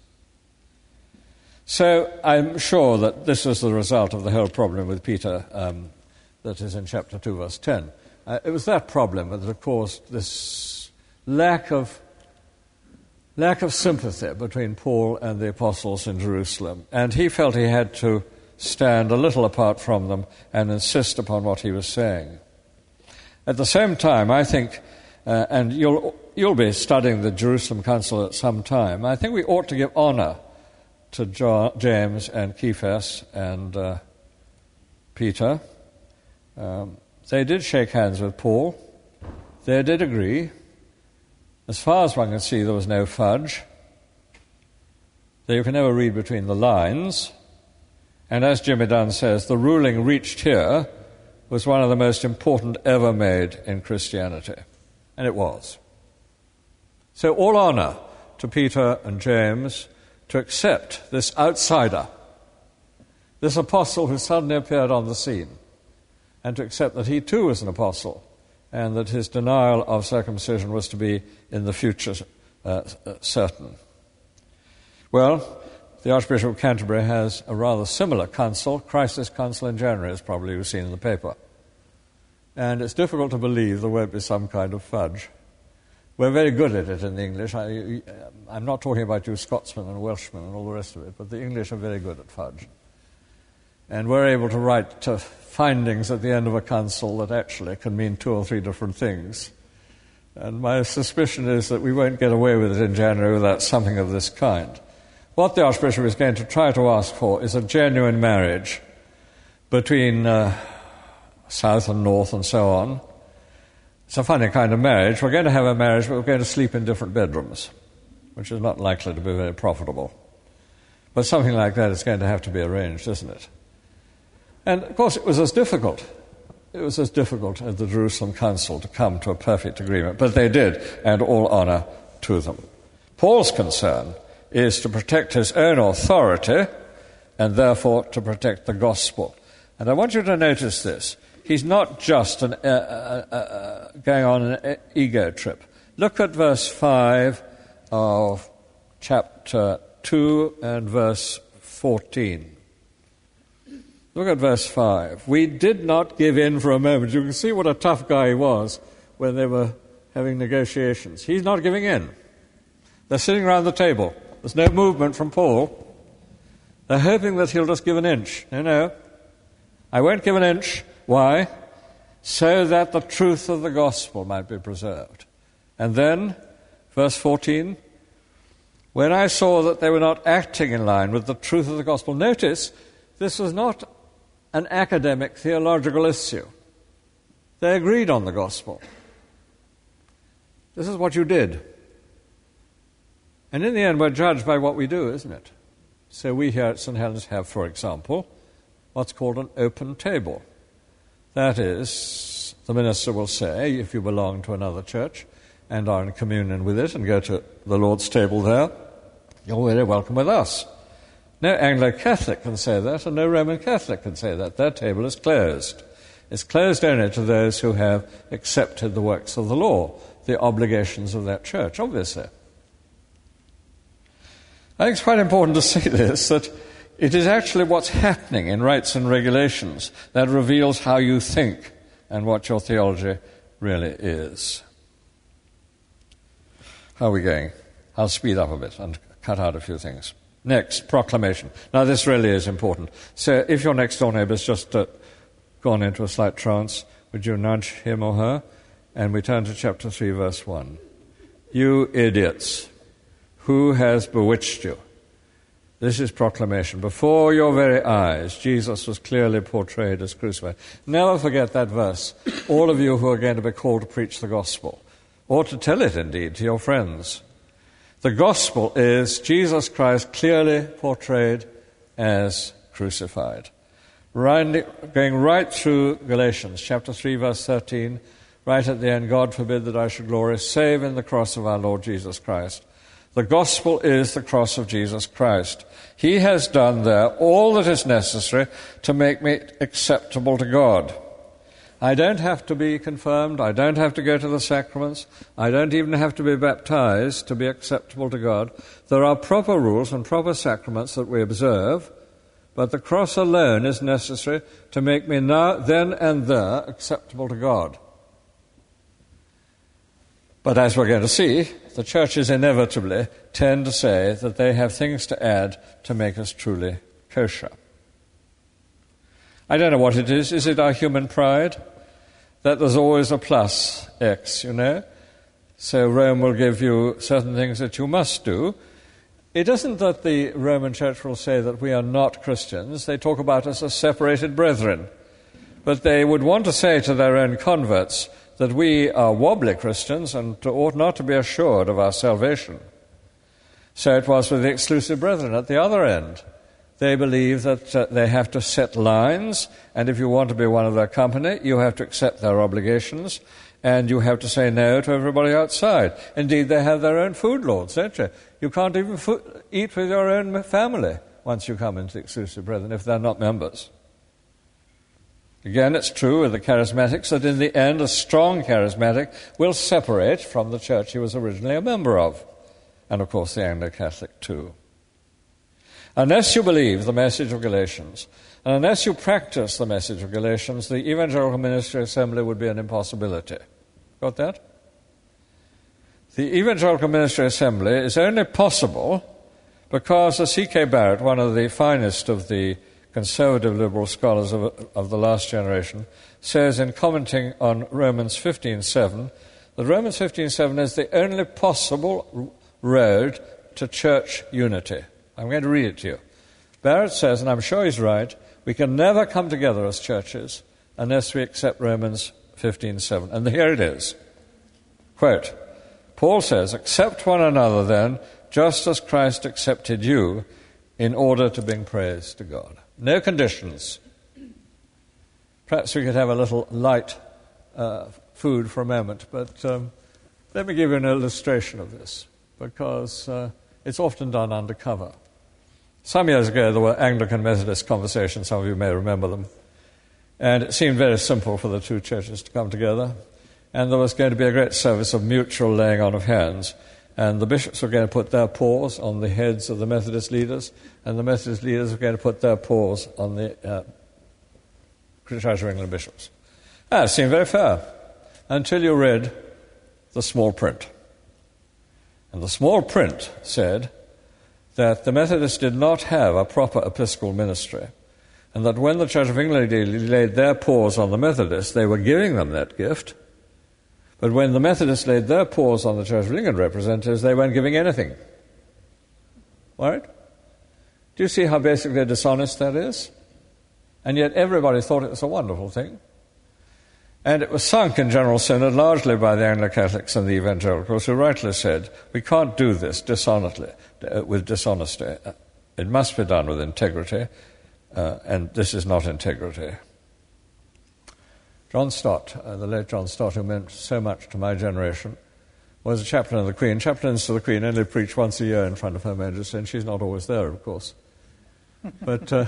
So I'm sure that this is the result of the whole problem with Peter that is in chapter 2, verse 10. It was that problem that caused this lack of sympathy between Paul and the apostles in Jerusalem, and he felt he had to stand a little apart from them and insist upon what he was saying. At the same time, I think, and you'll be studying the Jerusalem Council at some time, I think we ought to give honor to James and Cephas and Peter. They did shake hands with Paul. They did agree. As far as one can see, there was no fudge. Though you can never read between the lines. And as Jimmy Dunn says, the ruling reached here was one of the most important ever made in Christianity. And it was. So all honor to Peter and James to accept this outsider, this apostle who suddenly appeared on the scene, and to accept that he too was an apostle, and that his denial of circumcision was to be in the future certain. Well, the Archbishop of Canterbury has a rather similar council, Crisis Council in January, as probably you've seen in the paper. And it's difficult to believe there won't be some kind of fudge. We're very good at it in the English. I'm not talking about you Scotsmen and Welshmen and all the rest of it, but the English are very good at fudge. And we're able to write findings at the end of a council that actually can mean 2 or 3 different things. And my suspicion is that we won't get away with it in January without something of this kind. What the Archbishop is going to try to ask for is a genuine marriage between South and North and so on. It's a funny kind of marriage. We're going to have a marriage, but we're going to sleep in different bedrooms. which is not likely to be very profitable. But something like that is going to have to be arranged, isn't it? And, of course, it was as difficult. It was as difficult at the Jerusalem Council to come to a perfect agreement. But they did, and all honour to them. Paul's concern is to protect his own authority and therefore to protect the gospel. And I want you to notice this. He's not just going on an ego trip. Look at verse 5 of chapter 2 and verse 14. Look at verse 5. We did not give in for a moment. You can see what a tough guy he was when they were having negotiations. He's not giving in. They're sitting around the table. There's no movement from Paul. They're hoping that he'll just give an inch. No. I won't give an inch. Why? So that the truth of the gospel might be preserved. And then, verse 14, when I saw that they were not acting in line with the truth of the gospel, notice this was not an academic theological issue. They agreed on the gospel. This is what you did. And in the end, we're judged by what we do, isn't it? So we here at St. Helens have, for example, what's called an open table. That is, the minister will say, if you belong to another church and are in communion with it and go to the Lord's table there, you're very welcome with us. No Anglo-Catholic can say that, and no Roman Catholic can say that. Their table is closed. It's closed only to those who have accepted the works of the law, the obligations of that church, obviously. I think it's quite important to see this, that it is actually what's happening in rites and regulations that reveals how you think and what your theology really is. How are we going? I'll speed up a bit and cut out a few things. Next, proclamation. Now, this really is important. So if your next-door neighbour's just gone into a slight trance, would you nudge him or her? And we turn to chapter 3, verse 1. You idiots, who has bewitched you? This is proclamation. Before your very eyes, Jesus was clearly portrayed as crucified. Never forget that verse. All of you who are going to be called to preach the gospel, or to tell it, indeed, to your friends. The gospel is Jesus Christ clearly portrayed as crucified. Going right through Galatians, chapter 3, verse 13, right at the end, God forbid that I should glory, save in the cross of our Lord Jesus Christ. The gospel is the cross of Jesus Christ. He has done there all that is necessary to make me acceptable to God. I don't have to be confirmed. I don't have to go to the sacraments. I don't even have to be baptized to be acceptable to God. There are proper rules and proper sacraments that we observe, but the cross alone is necessary to make me now, then and there acceptable to God. But as we're going to see, the churches inevitably tend to say that they have things to add to make us truly kosher. I don't know what it is. Is it our human pride? That there's always a plus X, you know? So Rome will give you certain things that you must do. It isn't that the Roman Church will say that we are not Christians. They talk about us as separated brethren. But they would want to say to their own converts that we are wobbly Christians and ought not to be assured of our salvation. So it was with the exclusive brethren at the other end. They believe that they have to set lines, and if you want to be one of their company, you have to accept their obligations, and you have to say no to everybody outside. Indeed, they have their own food laws, don't you? You can't even eat with your own family once you come into the exclusive brethren, if they're not members. Again, it's true with the charismatics that in the end a strong charismatic will separate from the church he was originally a member of, and of course the Anglo-Catholic too. Unless you believe the message of Galatians, and unless you practice the message of Galatians, the Evangelical Ministry Assembly would be an impossibility. Got that? The Evangelical Ministry Assembly is only possible because C.K. Barrett, one of the finest of the conservative liberal scholars of the last generation, says in commenting on Romans 15:7 that Romans 15:7 is the only possible road to church unity. I'm going to read it to you. Barrett says, and I'm sure he's right, we can never come together as churches unless we accept Romans 15:7. And here it is. Quote, Paul says, accept one another then, just as Christ accepted you in order to bring praise to God. No conditions. Perhaps we could have a little light food for a moment, but let me give you an illustration of this, because it's often done undercover. Some years ago, there were Anglican-Methodist conversations, some of you may remember them, and it seemed very simple for the two churches to come together, and there was going to be a great service of mutual laying on of hands, and the bishops were going to put their paws on the heads of the Methodist leaders, and the Methodist leaders were going to put their paws on the Church of England bishops. It seemed very fair, until you read the small print. And the small print said that the Methodists did not have a proper episcopal ministry, and that when the Church of England laid their paws on the Methodists, they were giving them that gift, but when the Methodists laid their paws on the Church of England representatives, they weren't giving anything. Right? Do you see how basically dishonest that is? And yet everybody thought it was a wonderful thing. And it was sunk in General Synod largely by the Anglo-Catholics and the Evangelicals, who rightly said, we can't do this with dishonesty. It must be done with integrity, and this is not integrity. John Stott, the late John Stott, who meant so much to my generation, was a chaplain of the Queen. Chaplains to the Queen only preach once a year in front of Her Majesty, and she's not always there, of course. But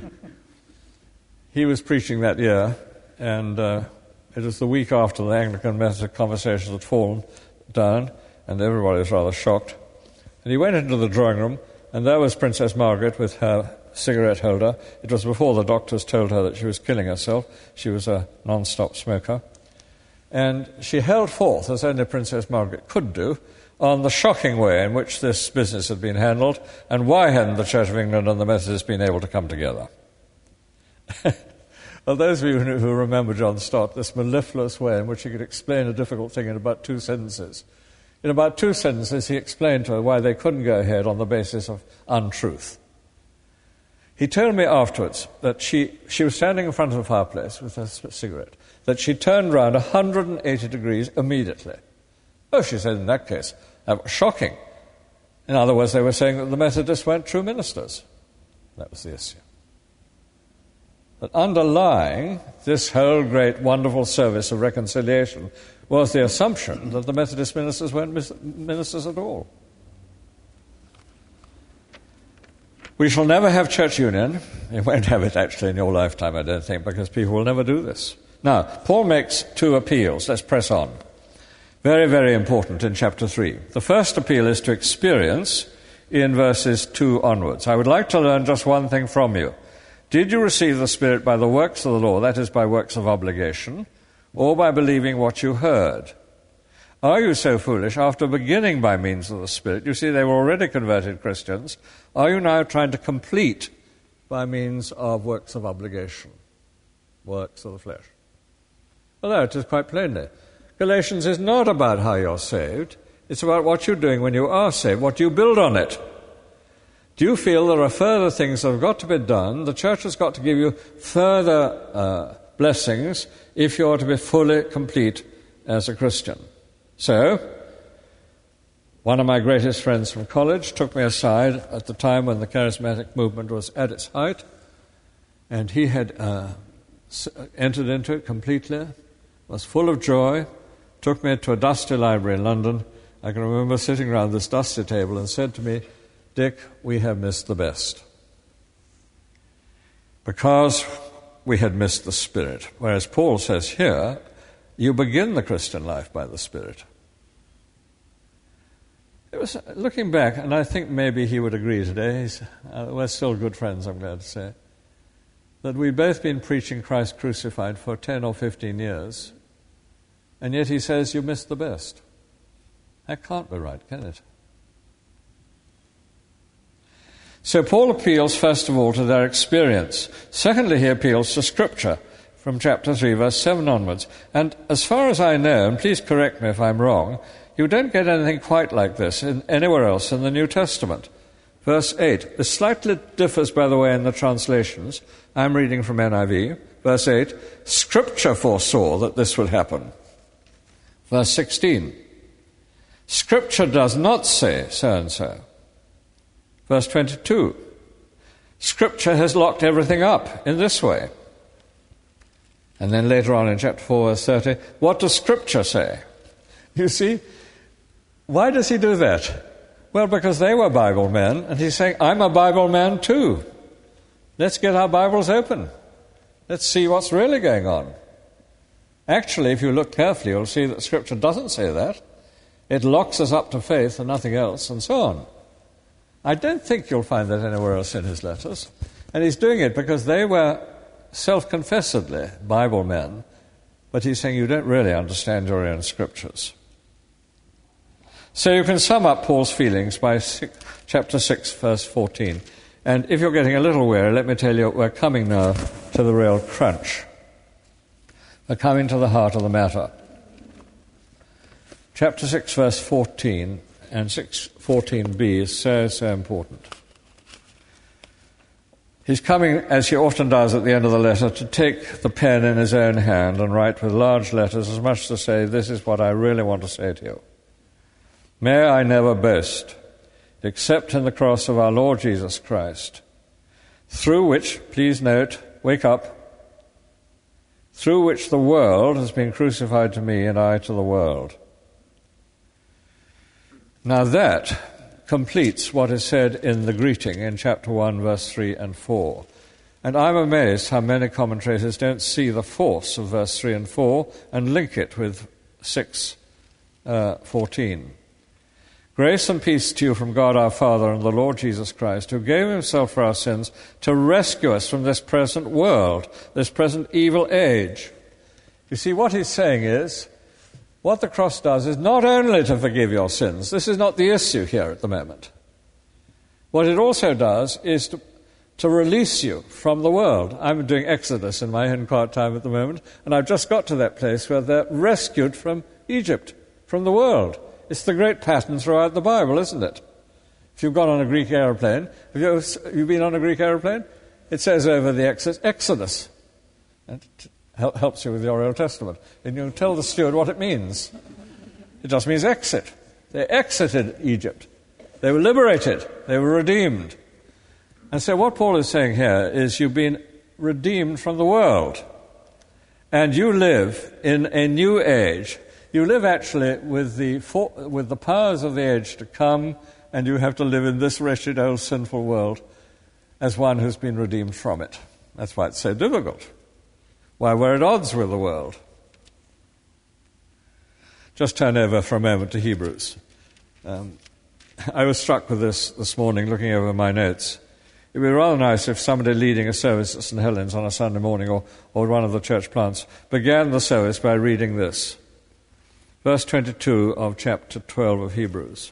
he was preaching that year, and it was the week after the Anglican-Methodist conversations had fallen down, and everybody was rather shocked. And he went into the drawing room, and there was Princess Margaret with her cigarette holder. It was before the doctors told her that she was killing herself. She was a non-stop smoker. And she held forth, as only Princess Margaret could do, on the shocking way in which this business had been handled, and why hadn't the Church of England and the Methodists been able to come together. Well, those of you who remember John Stott, this mellifluous way in which he could explain a difficult thing in about 2 sentences. In about 2 sentences, he explained to her why they couldn't go ahead on the basis of untruth. He told me afterwards that she was standing in front of the fireplace with her cigarette, that she turned round 180 degrees immediately. Oh, she said, in that case, that was shocking. In other words, they were saying that the Methodists weren't true ministers. That was the issue. But underlying this whole great, wonderful service of reconciliation was the assumption that the Methodist ministers weren't ministers at all. We shall never have church union. You won't have it, actually, in your lifetime, I don't think, because people will never do this. Now, Paul makes 2 appeals. Let's press on. Very, very important in chapter 3. The first appeal is to experience in verses 2 onwards. I would like to learn just one thing from you. Did you receive the Spirit by the works of the law, that is, by works of obligation, or by believing what you heard? Are you so foolish, after beginning by means of the Spirit? You see, they were already converted Christians. Are you now trying to complete by means of works of obligation, works of the flesh? Well, there it is quite plainly. Galatians is not about how you're saved. It's about what you're doing when you are saved, what you build on it. Do you feel there are further things that have got to be done? The church has got to give you further blessings if you are to be fully complete as a Christian. So, one of my greatest friends from college took me aside at the time when the charismatic movement was at its height, and he had entered into it completely, was full of joy, took me to a dusty library in London. I can remember sitting around this dusty table and said to me, Dick, we have missed the best. Because we had missed the Spirit. Whereas Paul says here, you begin the Christian life by the Spirit. It was looking back, and I think maybe he would agree today, we're still good friends, I'm glad to say, that we've both been preaching Christ crucified for 10 or 15 years, and yet he says you missed the best. That can't be right, can it? So Paul appeals, first of all, to their experience. Secondly, he appeals to Scripture from chapter 3, verse 7 onwards. And as far as I know, and please correct me if I'm wrong, you don't get anything quite like this anywhere else in the New Testament. Verse 8. This slightly differs, by the way, in the translations. I'm reading from NIV. Verse 8. Scripture foresaw that this would happen. Verse 16. Scripture does not say so-and-so. Verse 22. Scripture has locked everything up in this way. And then later on in chapter 4, verse 30, what does Scripture say? You see, why does he do that? Well, because they were Bible men, and he's saying, I'm a Bible man too. Let's get our Bibles open. Let's see what's really going on. Actually, if you look carefully, you'll see that Scripture doesn't say that. It locks us up to faith and nothing else, and so on. I don't think you'll find that anywhere else in his letters. And he's doing it because they were self-confessedly Bible men, but he's saying you don't really understand your own Scriptures. So you can sum up Paul's feelings by chapter 6, verse 14. And if you're getting a little weary, let me tell you, we're coming now to the real crunch. We're coming to the heart of the matter. Chapter 6, verse 14 and 6:14b is so important. He's coming, as he often does at the end of the letter, to take the pen in his own hand and write with large letters as much to say, this is what I really want to say to you. May I never boast, except in the cross of our Lord Jesus Christ, through which, please note, wake up, through which the world has been crucified to me and I to the world. Now that completes what is said in the greeting in chapter 1, verse 3 and 4. And I'm amazed how many commentators don't see the force of verse 3 and 4 and link it with 6:14. Grace and peace to you from God our Father and the Lord Jesus Christ, who gave himself for our sins to rescue us from this present world, this present evil age. You see, what he's saying is, what the cross does is not only to forgive your sins. This is not the issue here at the moment. What it also does is to release you from the world. I'm doing Exodus in my own quiet time at the moment, and I've just got to that place where they're rescued from Egypt, from the world. It's the great pattern throughout the Bible, isn't it? If you've gone on a Greek aeroplane, have you been on a Greek aeroplane? It says over the Exodus. It helps you with your Old Testament. And you tell the steward what it means. It just means exit. They exited Egypt. They were liberated. They were redeemed. And so what Paul is saying here is you've been redeemed from the world. And you live in a new age. You live actually with the powers of the age to come, and you have to live in this wretched old sinful world as one who's been redeemed from it. That's why it's so difficult. Why we're at odds with the world. Just turn over for a moment to Hebrews. I was struck with this morning, looking over my notes. It would be rather nice if somebody leading a service at St. Helens on a Sunday morning or one of the church plants began the service by reading this. Verse 22 of chapter 12 of Hebrews.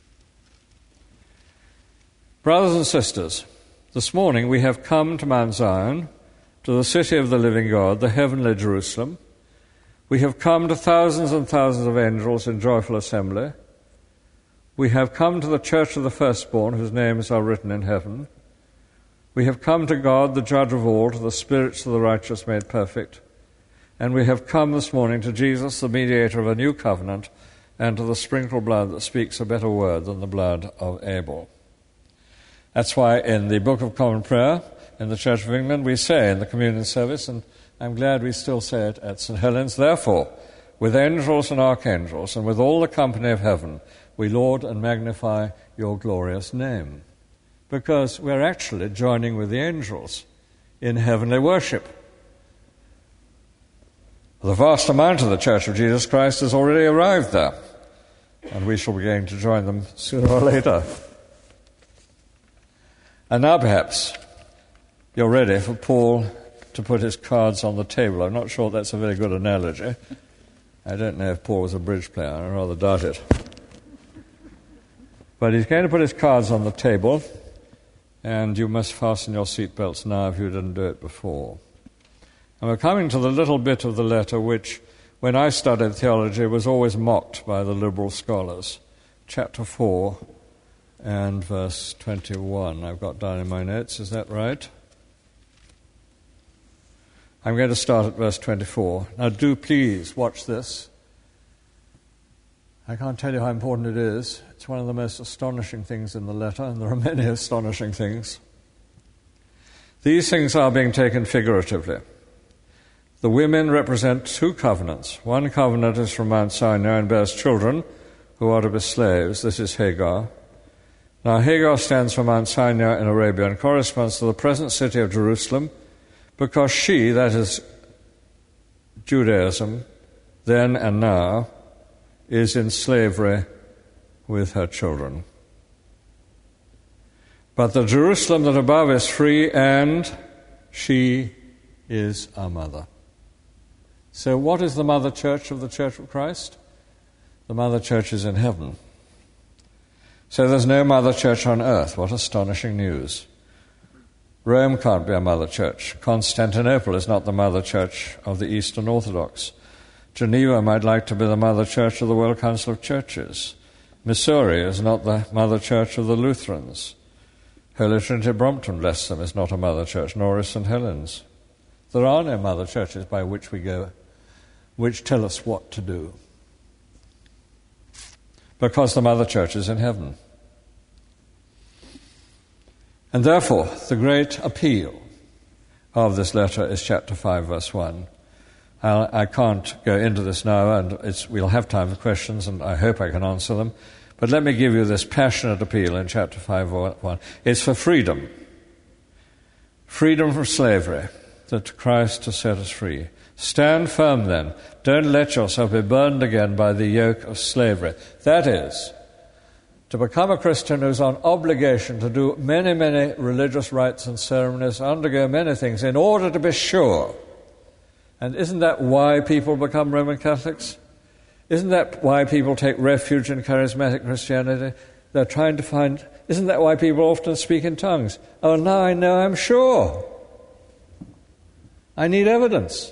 Brothers and sisters, this morning we have come to Mount Zion, to the city of the living God, the heavenly Jerusalem. We have come to thousands and thousands of angels in joyful assembly. We have come to the church of the firstborn, whose names are written in heaven. We have come to God, the judge of all, to the spirits of the righteous made perfect. And we have come this morning to Jesus, the mediator of a new covenant, and to the sprinkled blood that speaks a better word than the blood of Abel. That's why in the Book of Common Prayer in the Church of England we say in the communion service, and I'm glad we still say it at St. Helens, therefore, with angels and archangels and with all the company of heaven, we laud and magnify your glorious name. Because we're actually joining with the angels in heavenly worship. The vast amount of the Church of Jesus Christ has already arrived there, and we shall be going to join them sooner or later. And now perhaps you're ready for Paul to put his cards on the table. I'm not sure that's a very good analogy. I don't know if Paul was a bridge player. I rather doubt it. But he's going to put his cards on the table, and you must fasten your seatbelts now if you didn't do it before. And we're coming to the little bit of the letter which, when I studied theology, was always mocked by the liberal scholars. Chapter 4 and verse 21. I've got down in my notes, is that right? I'm going to start at verse 24. Now do please watch this. I can't tell you how important it is. It's one of the most astonishing things in the letter, and there are many astonishing things. These things are being taken figuratively. The women represent two covenants. One covenant is from Mount Sinai and bears children who are to be slaves. This is Hagar. Now Hagar stands for Mount Sinai in Arabia and corresponds to the present city of Jerusalem because she, that is Judaism, then and now, is in slavery with her children. But the Jerusalem that above is free, and she is our mother. So what is the mother church of the Church of Christ? The mother church is in heaven. So there's no mother church on earth. What astonishing news. Rome can't be a mother church. Constantinople is not the mother church of the Eastern Orthodox. Geneva might like to be the mother church of the World Council of Churches. Missouri is not the mother church of the Lutherans. Holy Trinity Brompton, bless them, is not a mother church, nor is St. Helens. There are no mother churches by which we go, which tell us what to do. Because the mother church is in heaven. And therefore, the great appeal of this letter is chapter 5, verse 1. I can't go into this now, and we'll have time for questions, and I hope I can answer them. But let me give you this passionate appeal in chapter 5, 1. It's for freedom. Freedom from slavery, that Christ has set us free. Stand firm then. Don't let yourself be burned again by the yoke of slavery. That is, to become a Christian who's on obligation to do many, many religious rites and ceremonies, undergo many things in order to be sure. And isn't that why people become Roman Catholics? Isn't that why people take refuge in charismatic Christianity? They're trying to find... Isn't that why people often speak in tongues? Oh, now I know, I'm sure. I need evidence.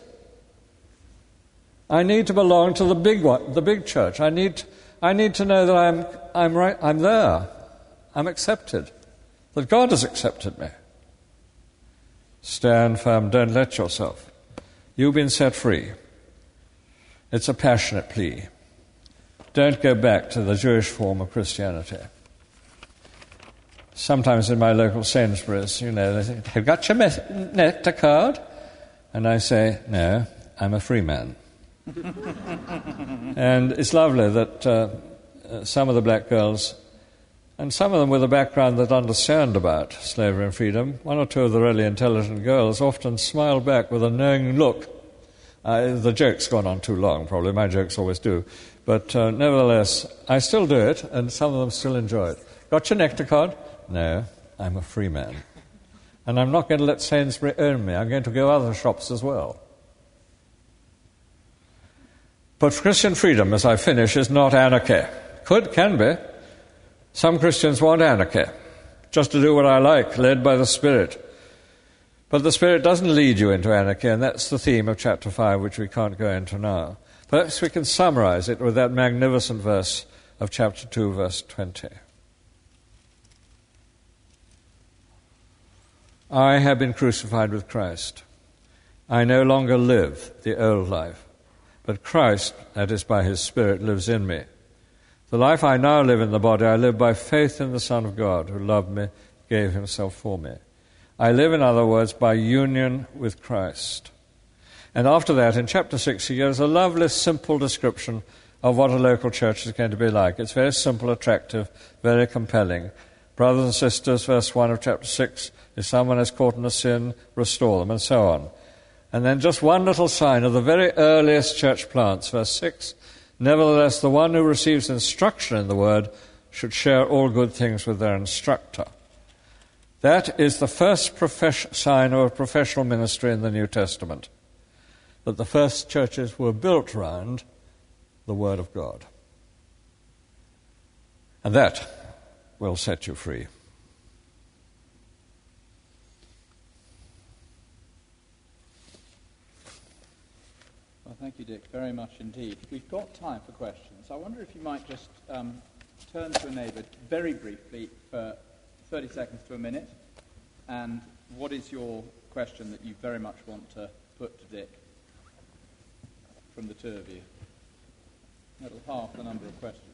I need to belong to the big one, the big church. I need to know that I'm right, I'm there. I'm accepted. That God has accepted me. Stand firm, don't let yourself. You've been set free. It's a passionate plea. Don't go back to the Jewish form of Christianity. Sometimes in my local Sainsbury's, they say, have you got your nectar card? And I say, no, I'm a free man. And it's lovely that some of the black girls, and some of them with a background that understand about slavery and freedom, one or two of the really intelligent girls often smile back with a knowing look. The joke's gone on too long, probably. My jokes always do. But nevertheless, I still do it, and some of them still enjoy it. Got your nectar card? No, I'm a free man. And I'm not going to let Sainsbury own me. I'm going to go other shops as well. But Christian freedom, as I finish, is not anarchy. Can be. Some Christians want anarchy, just to do what I like, led by the Spirit. But the Spirit doesn't lead you into anarchy, and that's the theme of chapter 5, which we can't go into now. Perhaps we can summarize it with that magnificent verse of chapter 2, verse 20. I have been crucified with Christ. I no longer live the old life, but Christ, that is by his Spirit, lives in me. The life I now live in the body, I live by faith in the Son of God, who loved me, gave himself for me. I live, in other words, by union with Christ. And after that, in chapter 6, he gives a lovely, simple description of what a local church is going to be like. It's very simple, attractive, very compelling. Brothers and sisters, verse 1 of chapter 6, if someone is caught in a sin, restore them, and so on. And then just one little sign of the very earliest church plants, verse 6, nevertheless, the one who receives instruction in the word should share all good things with their instructor. That is the first sign of a professional ministry in the New Testament, that the first churches were built around the Word of God. And that will set you free. Well, thank you, Dick, very much indeed. We've got time for questions. I wonder if you might just turn to a neighbour very briefly for 30 seconds to a minute. And what is your question that you very much want to put to Dick from the two of you? That'll half the number of questions.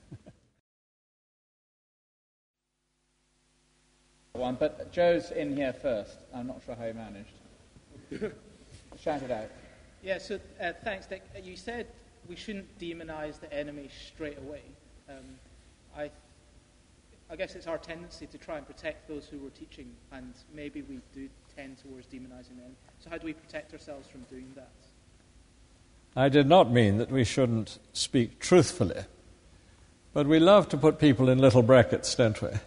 One, but Joe's in here first. I'm not sure how he managed. Shout it out. Yeah, so thanks, Dick. You said we shouldn't demonize the enemy straight away. I guess it's our tendency to try and protect those who we're teaching, and maybe we do tend towards demonizing them. So how do we protect ourselves from doing that? I did not mean that we shouldn't speak truthfully, but we love to put people in little brackets, don't we?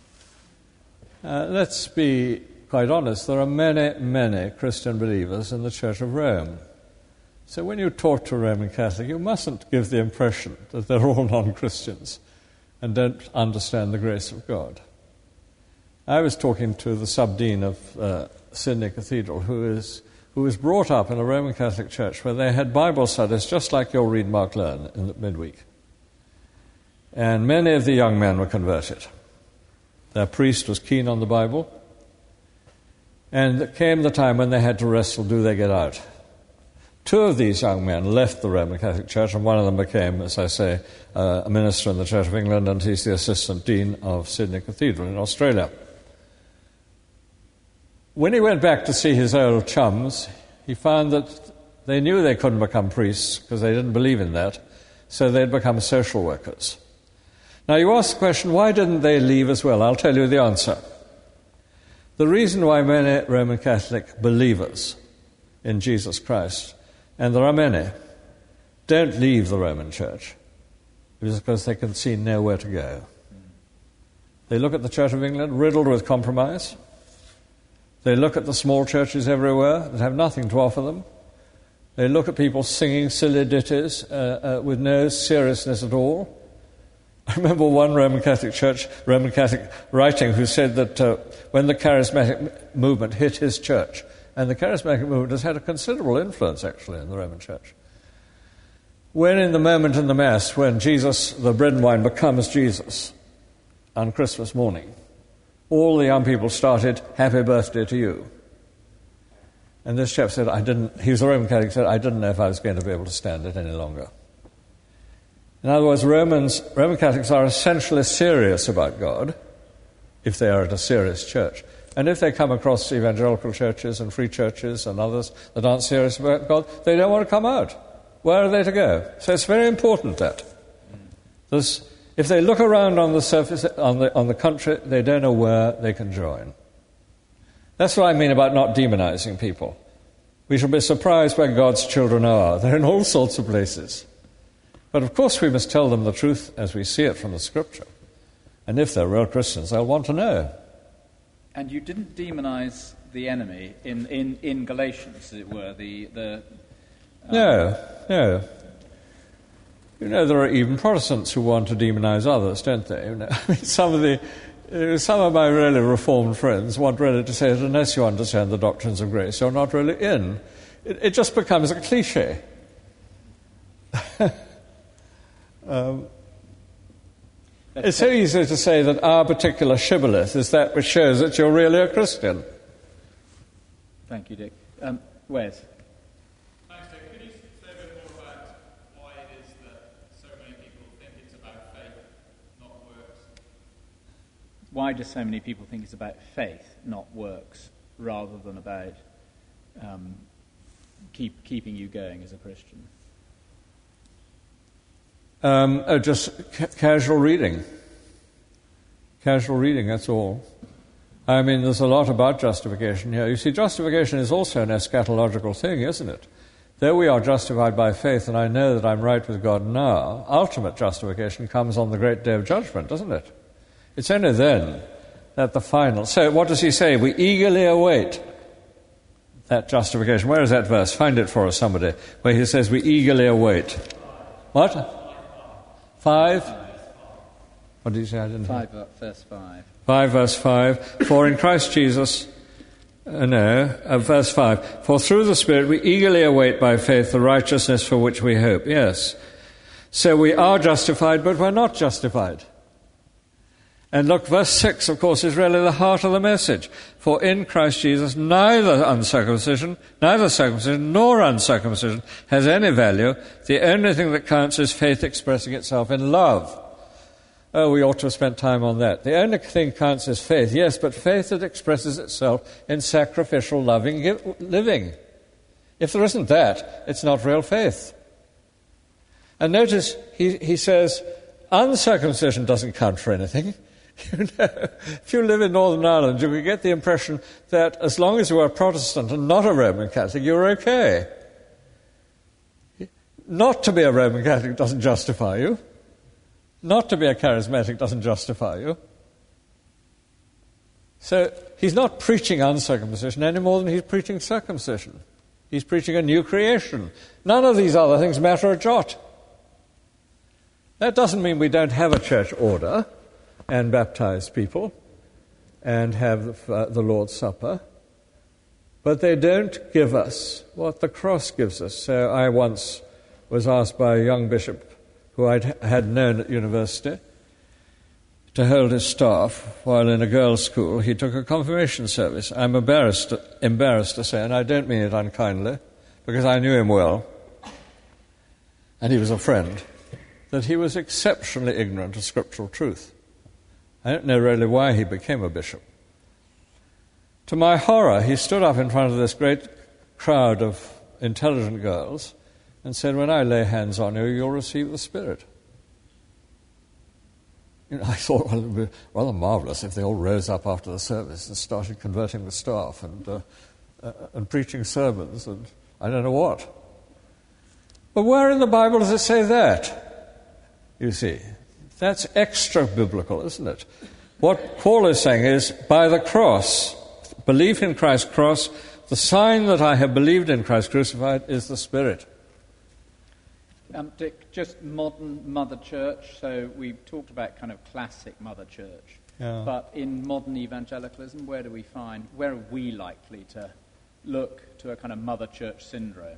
Let's be quite honest. There are many, many Christian believers in the Church of Rome. So when you talk to a Roman Catholic, you mustn't give the impression that they're all non-Christians and don't understand the grace of God. I was talking to the sub-dean of Sydney Cathedral, who was brought up in a Roman Catholic church where they had Bible studies just like you'll read Mark Learn in the midweek. And many of the young men were converted. Their priest was keen on the Bible. And it came the time when they had to wrestle, do they get out? 2 of these young men left the Roman Catholic Church, and one of them became, as I say, a minister in the Church of England, and he's the assistant dean of Sydney Cathedral in Australia. When he went back to see his old chums, he found that they knew they couldn't become priests because they didn't believe in that, so they'd become social workers. Now, you ask the question, why didn't they leave as well? I'll tell you the answer. The reason why many Roman Catholic believers in Jesus Christ, and there are many, don't leave the Roman Church is because they can see nowhere to go. They look at the Church of England riddled with compromise. They look at the small churches everywhere that have nothing to offer them. They look at people singing silly ditties with no seriousness at all. I remember one Roman Catholic writing who said that when the charismatic movement hit his church, and the charismatic movement has had a considerable influence actually in the Roman Church, when in the moment in the Mass, when Jesus, the bread and wine, becomes Jesus on Christmas morning, all the young people started, "Happy birthday to you." And this chap said, he was a Roman Catholic, said, "I didn't know if I was going to be able to stand it any longer." In other words, Roman Catholics are essentially serious about God, if they are at a serious church. And if they come across evangelical churches and free churches and others that aren't serious about God, they don't want to come out. Where are they to go? So it's very important that if they look around on the surface, on the country, they don't know where they can join. That's what I mean about not demonizing people. We shall be surprised where God's children are. They're in all sorts of places. But of course we must tell them the truth as we see it from the Scripture. And if they're real Christians, they'll want to know. And you didn't demonize the enemy in Galatians, as it were. No. You know, there are even Protestants who want to demonize others, don't they? You know, I mean, some of my really reformed friends want really to say that unless you understand the doctrines of grace, you're not really in. It just becomes a cliche. It's so easy to say that our particular shibboleth is that which shows that you're really a Christian. Thank you, Dick. Wes? Thanks, Dick. Could you say a bit more about why it is that so many people think it's about faith, not works? Why do so many people think it's about faith, not works, rather than about keeping you going as a Christian? Just casual reading. Casual reading, that's all. I mean, there's a lot about justification here. You see, justification is also an eschatological thing, isn't it? Though we are justified by faith, and I know that I'm right with God now, ultimate justification comes on the great day of judgment, doesn't it? It's only then that the final... So what does he say? We eagerly await that justification. Where is that verse? Find it for us, somebody, where he says we eagerly await. What? 5? What did you say? I didn't 5, verse 5. 5, verse 5. For in Christ Jesus... verse 5. For through the Spirit we eagerly await by faith the righteousness for which we hope. Yes. So we are justified, but we're not justified. And look, verse 6, of course, is really the heart of the message. For in Christ Jesus, neither circumcision nor uncircumcision has any value. The only thing that counts is faith expressing itself in love. Oh, we ought to have spent time on that. The only thing counts is faith, yes, but faith that expresses itself in sacrificial, loving living. If there isn't that, it's not real faith. And notice he says, uncircumcision doesn't count for anything. You know, if you live in Northern Ireland, you can get the impression that as long as you are a Protestant and not a Roman Catholic, you're okay. Not to be a Roman Catholic doesn't justify you. Not to be a charismatic doesn't justify you. So he's not preaching uncircumcision any more than he's preaching circumcision. He's preaching a new creation. None of these other things matter a jot. That doesn't mean we don't have a church order and baptize people and have the Lord's Supper, but they don't give us what the cross gives us. So I once was asked by a young bishop who I had known at university to hold his staff while in a girls' school. He took a confirmation service. I'm embarrassed to say, and I don't mean it unkindly, because I knew him well, and he was a friend, that he was exceptionally ignorant of scriptural truth. I don't know really why he became a bishop. To my horror, he stood up in front of this great crowd of intelligent girls and said, when I lay hands on you, you'll receive the Spirit. You know, I thought, well, it would be rather marvellous if they all rose up after the service and started converting the staff and preaching sermons and I don't know what. But where in the Bible does it say that? You see, that's extra-biblical, isn't it? What Paul is saying is, by the cross, belief in Christ's cross, the sign that I have believed in Christ crucified is the Spirit. Dick, just modern Mother Church, so we talked about kind of classic Mother Church, but in modern evangelicalism, where are we likely to look to a kind of Mother Church syndrome?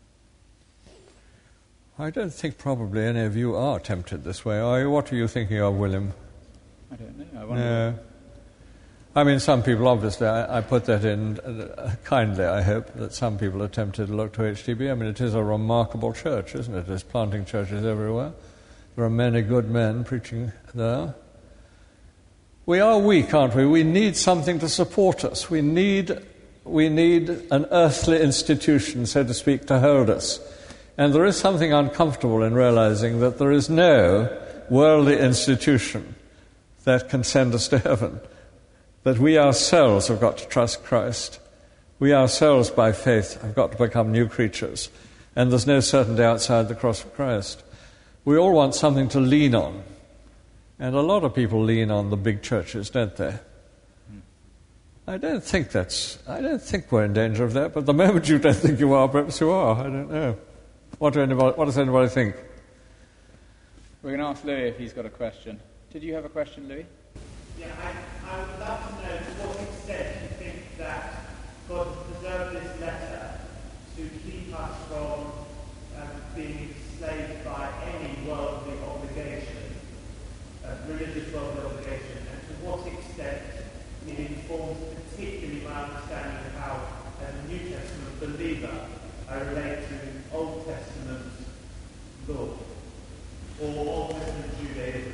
I don't think probably any of you are tempted this way, are you? What are you thinking of, William? I don't know. I wonder. No. I mean, some people, obviously, I put that in kindly, I hope, that some people are tempted to look to HTB. I mean, it is a remarkable church, isn't it? There's planting churches everywhere. There are many good men preaching there. We are weak, aren't we? We need something to support us. We need an earthly institution, so to speak, to hold us. And there is something uncomfortable in realizing that there is no worldly institution that can send us to heaven. That we ourselves have got to trust Christ. We ourselves, by faith, have got to become new creatures. And there's no certainty outside the cross of Christ. We all want something to lean on. And a lot of people lean on the big churches, don't they? I don't think we're in danger of that, but the moment you don't think you are, perhaps you are. I don't know. What does anybody think? We're going to ask Louis if he's got a question. Did you have a question, Louis? Yeah, I would love to know to what extent you think that God preserved this letter to keep us from being enslaved by any worldly obligation, religious worldly obligation, and to what extent it informs particularly my understanding of how, as a New Testament believer, I relate to Old Testament law or Old Testament Judaism.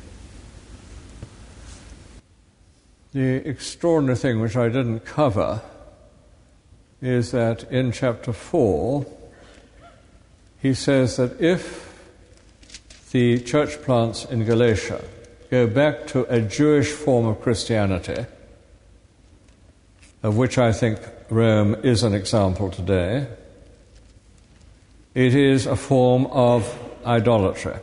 The extraordinary thing which I didn't cover is that in chapter 4, he says that if the church plants in Galatia go back to a Jewish form of Christianity, of which I think Rome is an example today, it is a form of idolatry.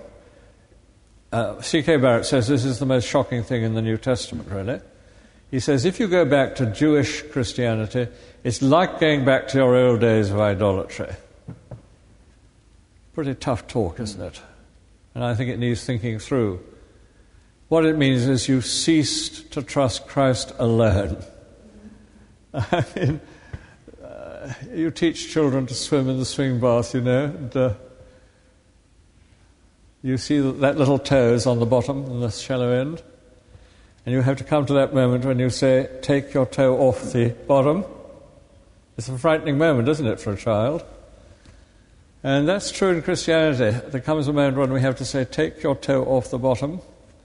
C.K. Barrett says this is the most shocking thing in the New Testament, really. He says, if you go back to Jewish Christianity, it's like going back to your old days of idolatry. Pretty tough talk, isn't it? And I think it needs thinking through. What it means is you ceased to trust Christ alone. I mean, you teach children to swim in the swing bath, you know, and you see that little toe is on the bottom and the shallow end. And you have to come to that moment when you say, take your toe off the bottom. It's a frightening moment, isn't it, for a child? And that's true in Christianity. There comes a moment when we have to say, take your toe off the bottom.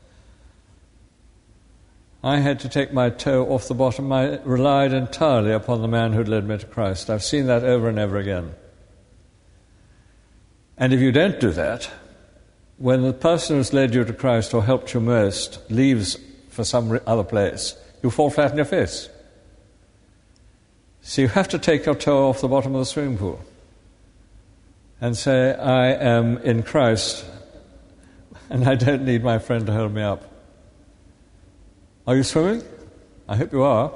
I had to take my toe off the bottom. I relied entirely upon the man who'd led me to Christ. I've seen that over and over again. And if you don't do that, when the person who's led you to Christ or helped you most leaves for some other place, you fall flat on your face. So you have to take your toe off the bottom of the swimming pool and say, I am in Christ and I don't need my friend to hold me up. Are you swimming? I hope you are.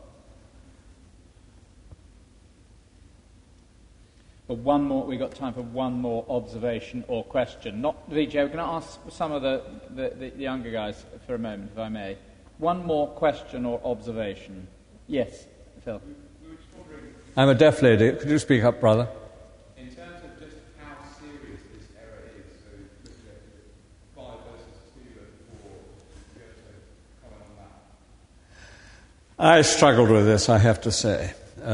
But we've got time for one more observation or question. Not VJ, we're going to ask some of the younger guys for a moment, if I may. One more question or observation. Yes, Phil. I'm a deaf lady. Could you speak up, brother? In terms of just how serious this error is, so looking at 5 verses 2 and 4, you have to comment on that. I struggled with this, I have to say.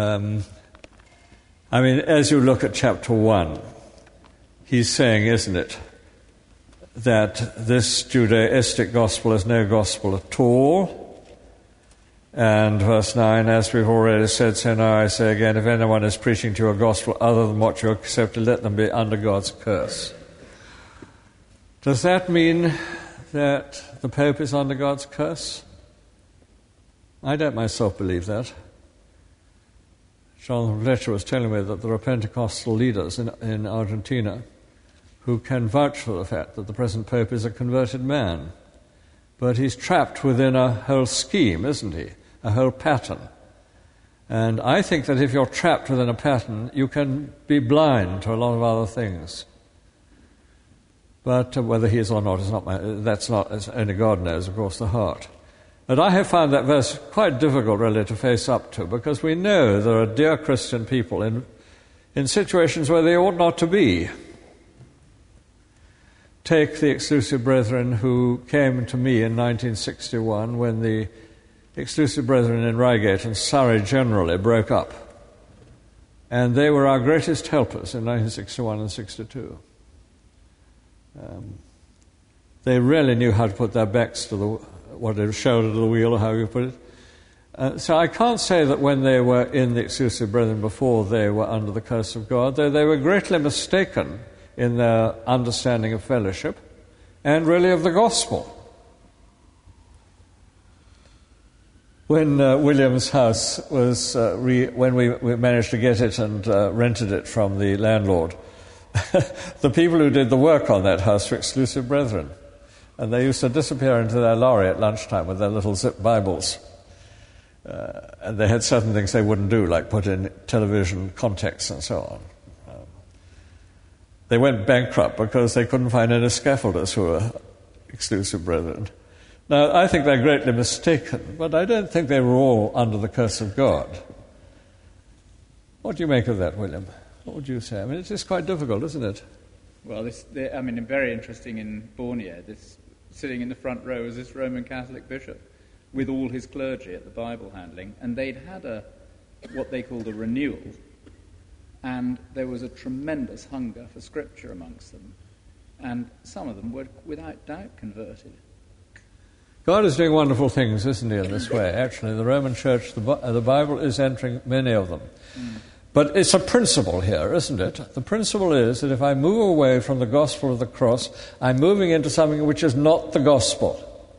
As you look at chapter 1, he's saying, isn't it, that this Judaistic gospel is no gospel at all. And verse 9, as we've already said, so now I say again, if anyone is preaching to you a gospel other than what you accepted, let them be under God's curse. Does that mean that the Pope is under God's curse? I don't myself believe that. Jonathan Fletcher was telling me that there are Pentecostal leaders in Argentina who can vouch for the fact that the present Pope is a converted man. But he's trapped within a whole scheme, isn't he? A whole pattern. And I think that if you're trapped within a pattern, you can be blind to a lot of other things. But whether he is or not, as only God knows, of course, the heart. But I have found that verse quite difficult, really, to face up to, because we know there are dear Christian people in situations where they ought not to be. Take the Exclusive Brethren who came to me in 1961 when the Exclusive Brethren in Reigate and Surrey generally broke up. And they were our greatest helpers in 1961 and 62. They really knew how to put their backs to the shoulder to the wheel, or how you put it. So I can't say that when they were in the Exclusive Brethren before they were under the curse of God, though they were greatly mistaken in their understanding of fellowship and really of the gospel. When William's house was, when we managed to get it and rented it from the landlord, the people who did the work on that house were Exclusive Brethren. And they used to disappear into their lorry at lunchtime with their little zip Bibles. And they had certain things they wouldn't do, like put in television context and so on. They went bankrupt because they couldn't find any scaffolders who were Exclusive Brethren. Now, I think they're greatly mistaken, but I don't think they were all under the curse of God. What do you make of that, William? What would you say? It's just quite difficult, isn't it? Well, very interesting in Borneo, sitting in the front row was this Roman Catholic bishop with all his clergy at the Bible handling, and they'd had what they called a renewal, and there was a tremendous hunger for Scripture amongst them, and some of them were without doubt converted. God is doing wonderful things, isn't he, in this way? Actually, the Roman Church, the Bible is entering many of them. But it's a principle here, isn't it? The principle is that if I move away from the gospel of the cross, I'm moving into something which is not the gospel.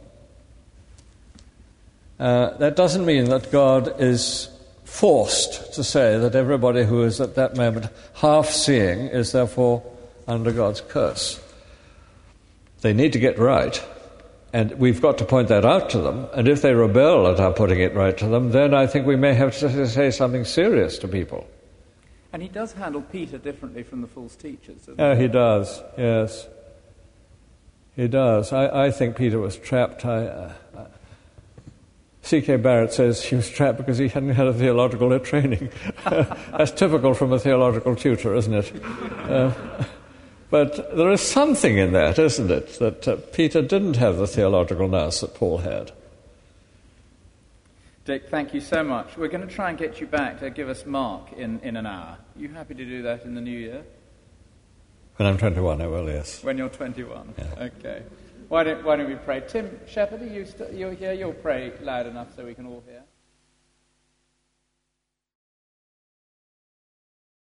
That doesn't mean that God is forced to say that everybody who is at that moment half-seeing is therefore under God's curse. They need to get right, and we've got to point that out to them. And if they rebel at our putting it right to them, then I think we may have to say something serious to people. And he does handle Peter differently from the false teachers, doesn't he? He does, yes. He does. I think Peter was trapped. C.K. Barrett says he was trapped because he hadn't had a theological training. That's typical from a theological tutor, isn't it? But there is something in that, isn't it, that Peter didn't have the theological nous that Paul had. Dick, thank you so much. We're going to try and get you back to give us Mark in an hour. Are you happy to do that in the new year? When I'm 21, I will, yes. When you're 21? Yeah. Okay. Why don't we pray? Tim Shepherd, are you here? You'll pray loud enough so we can all hear.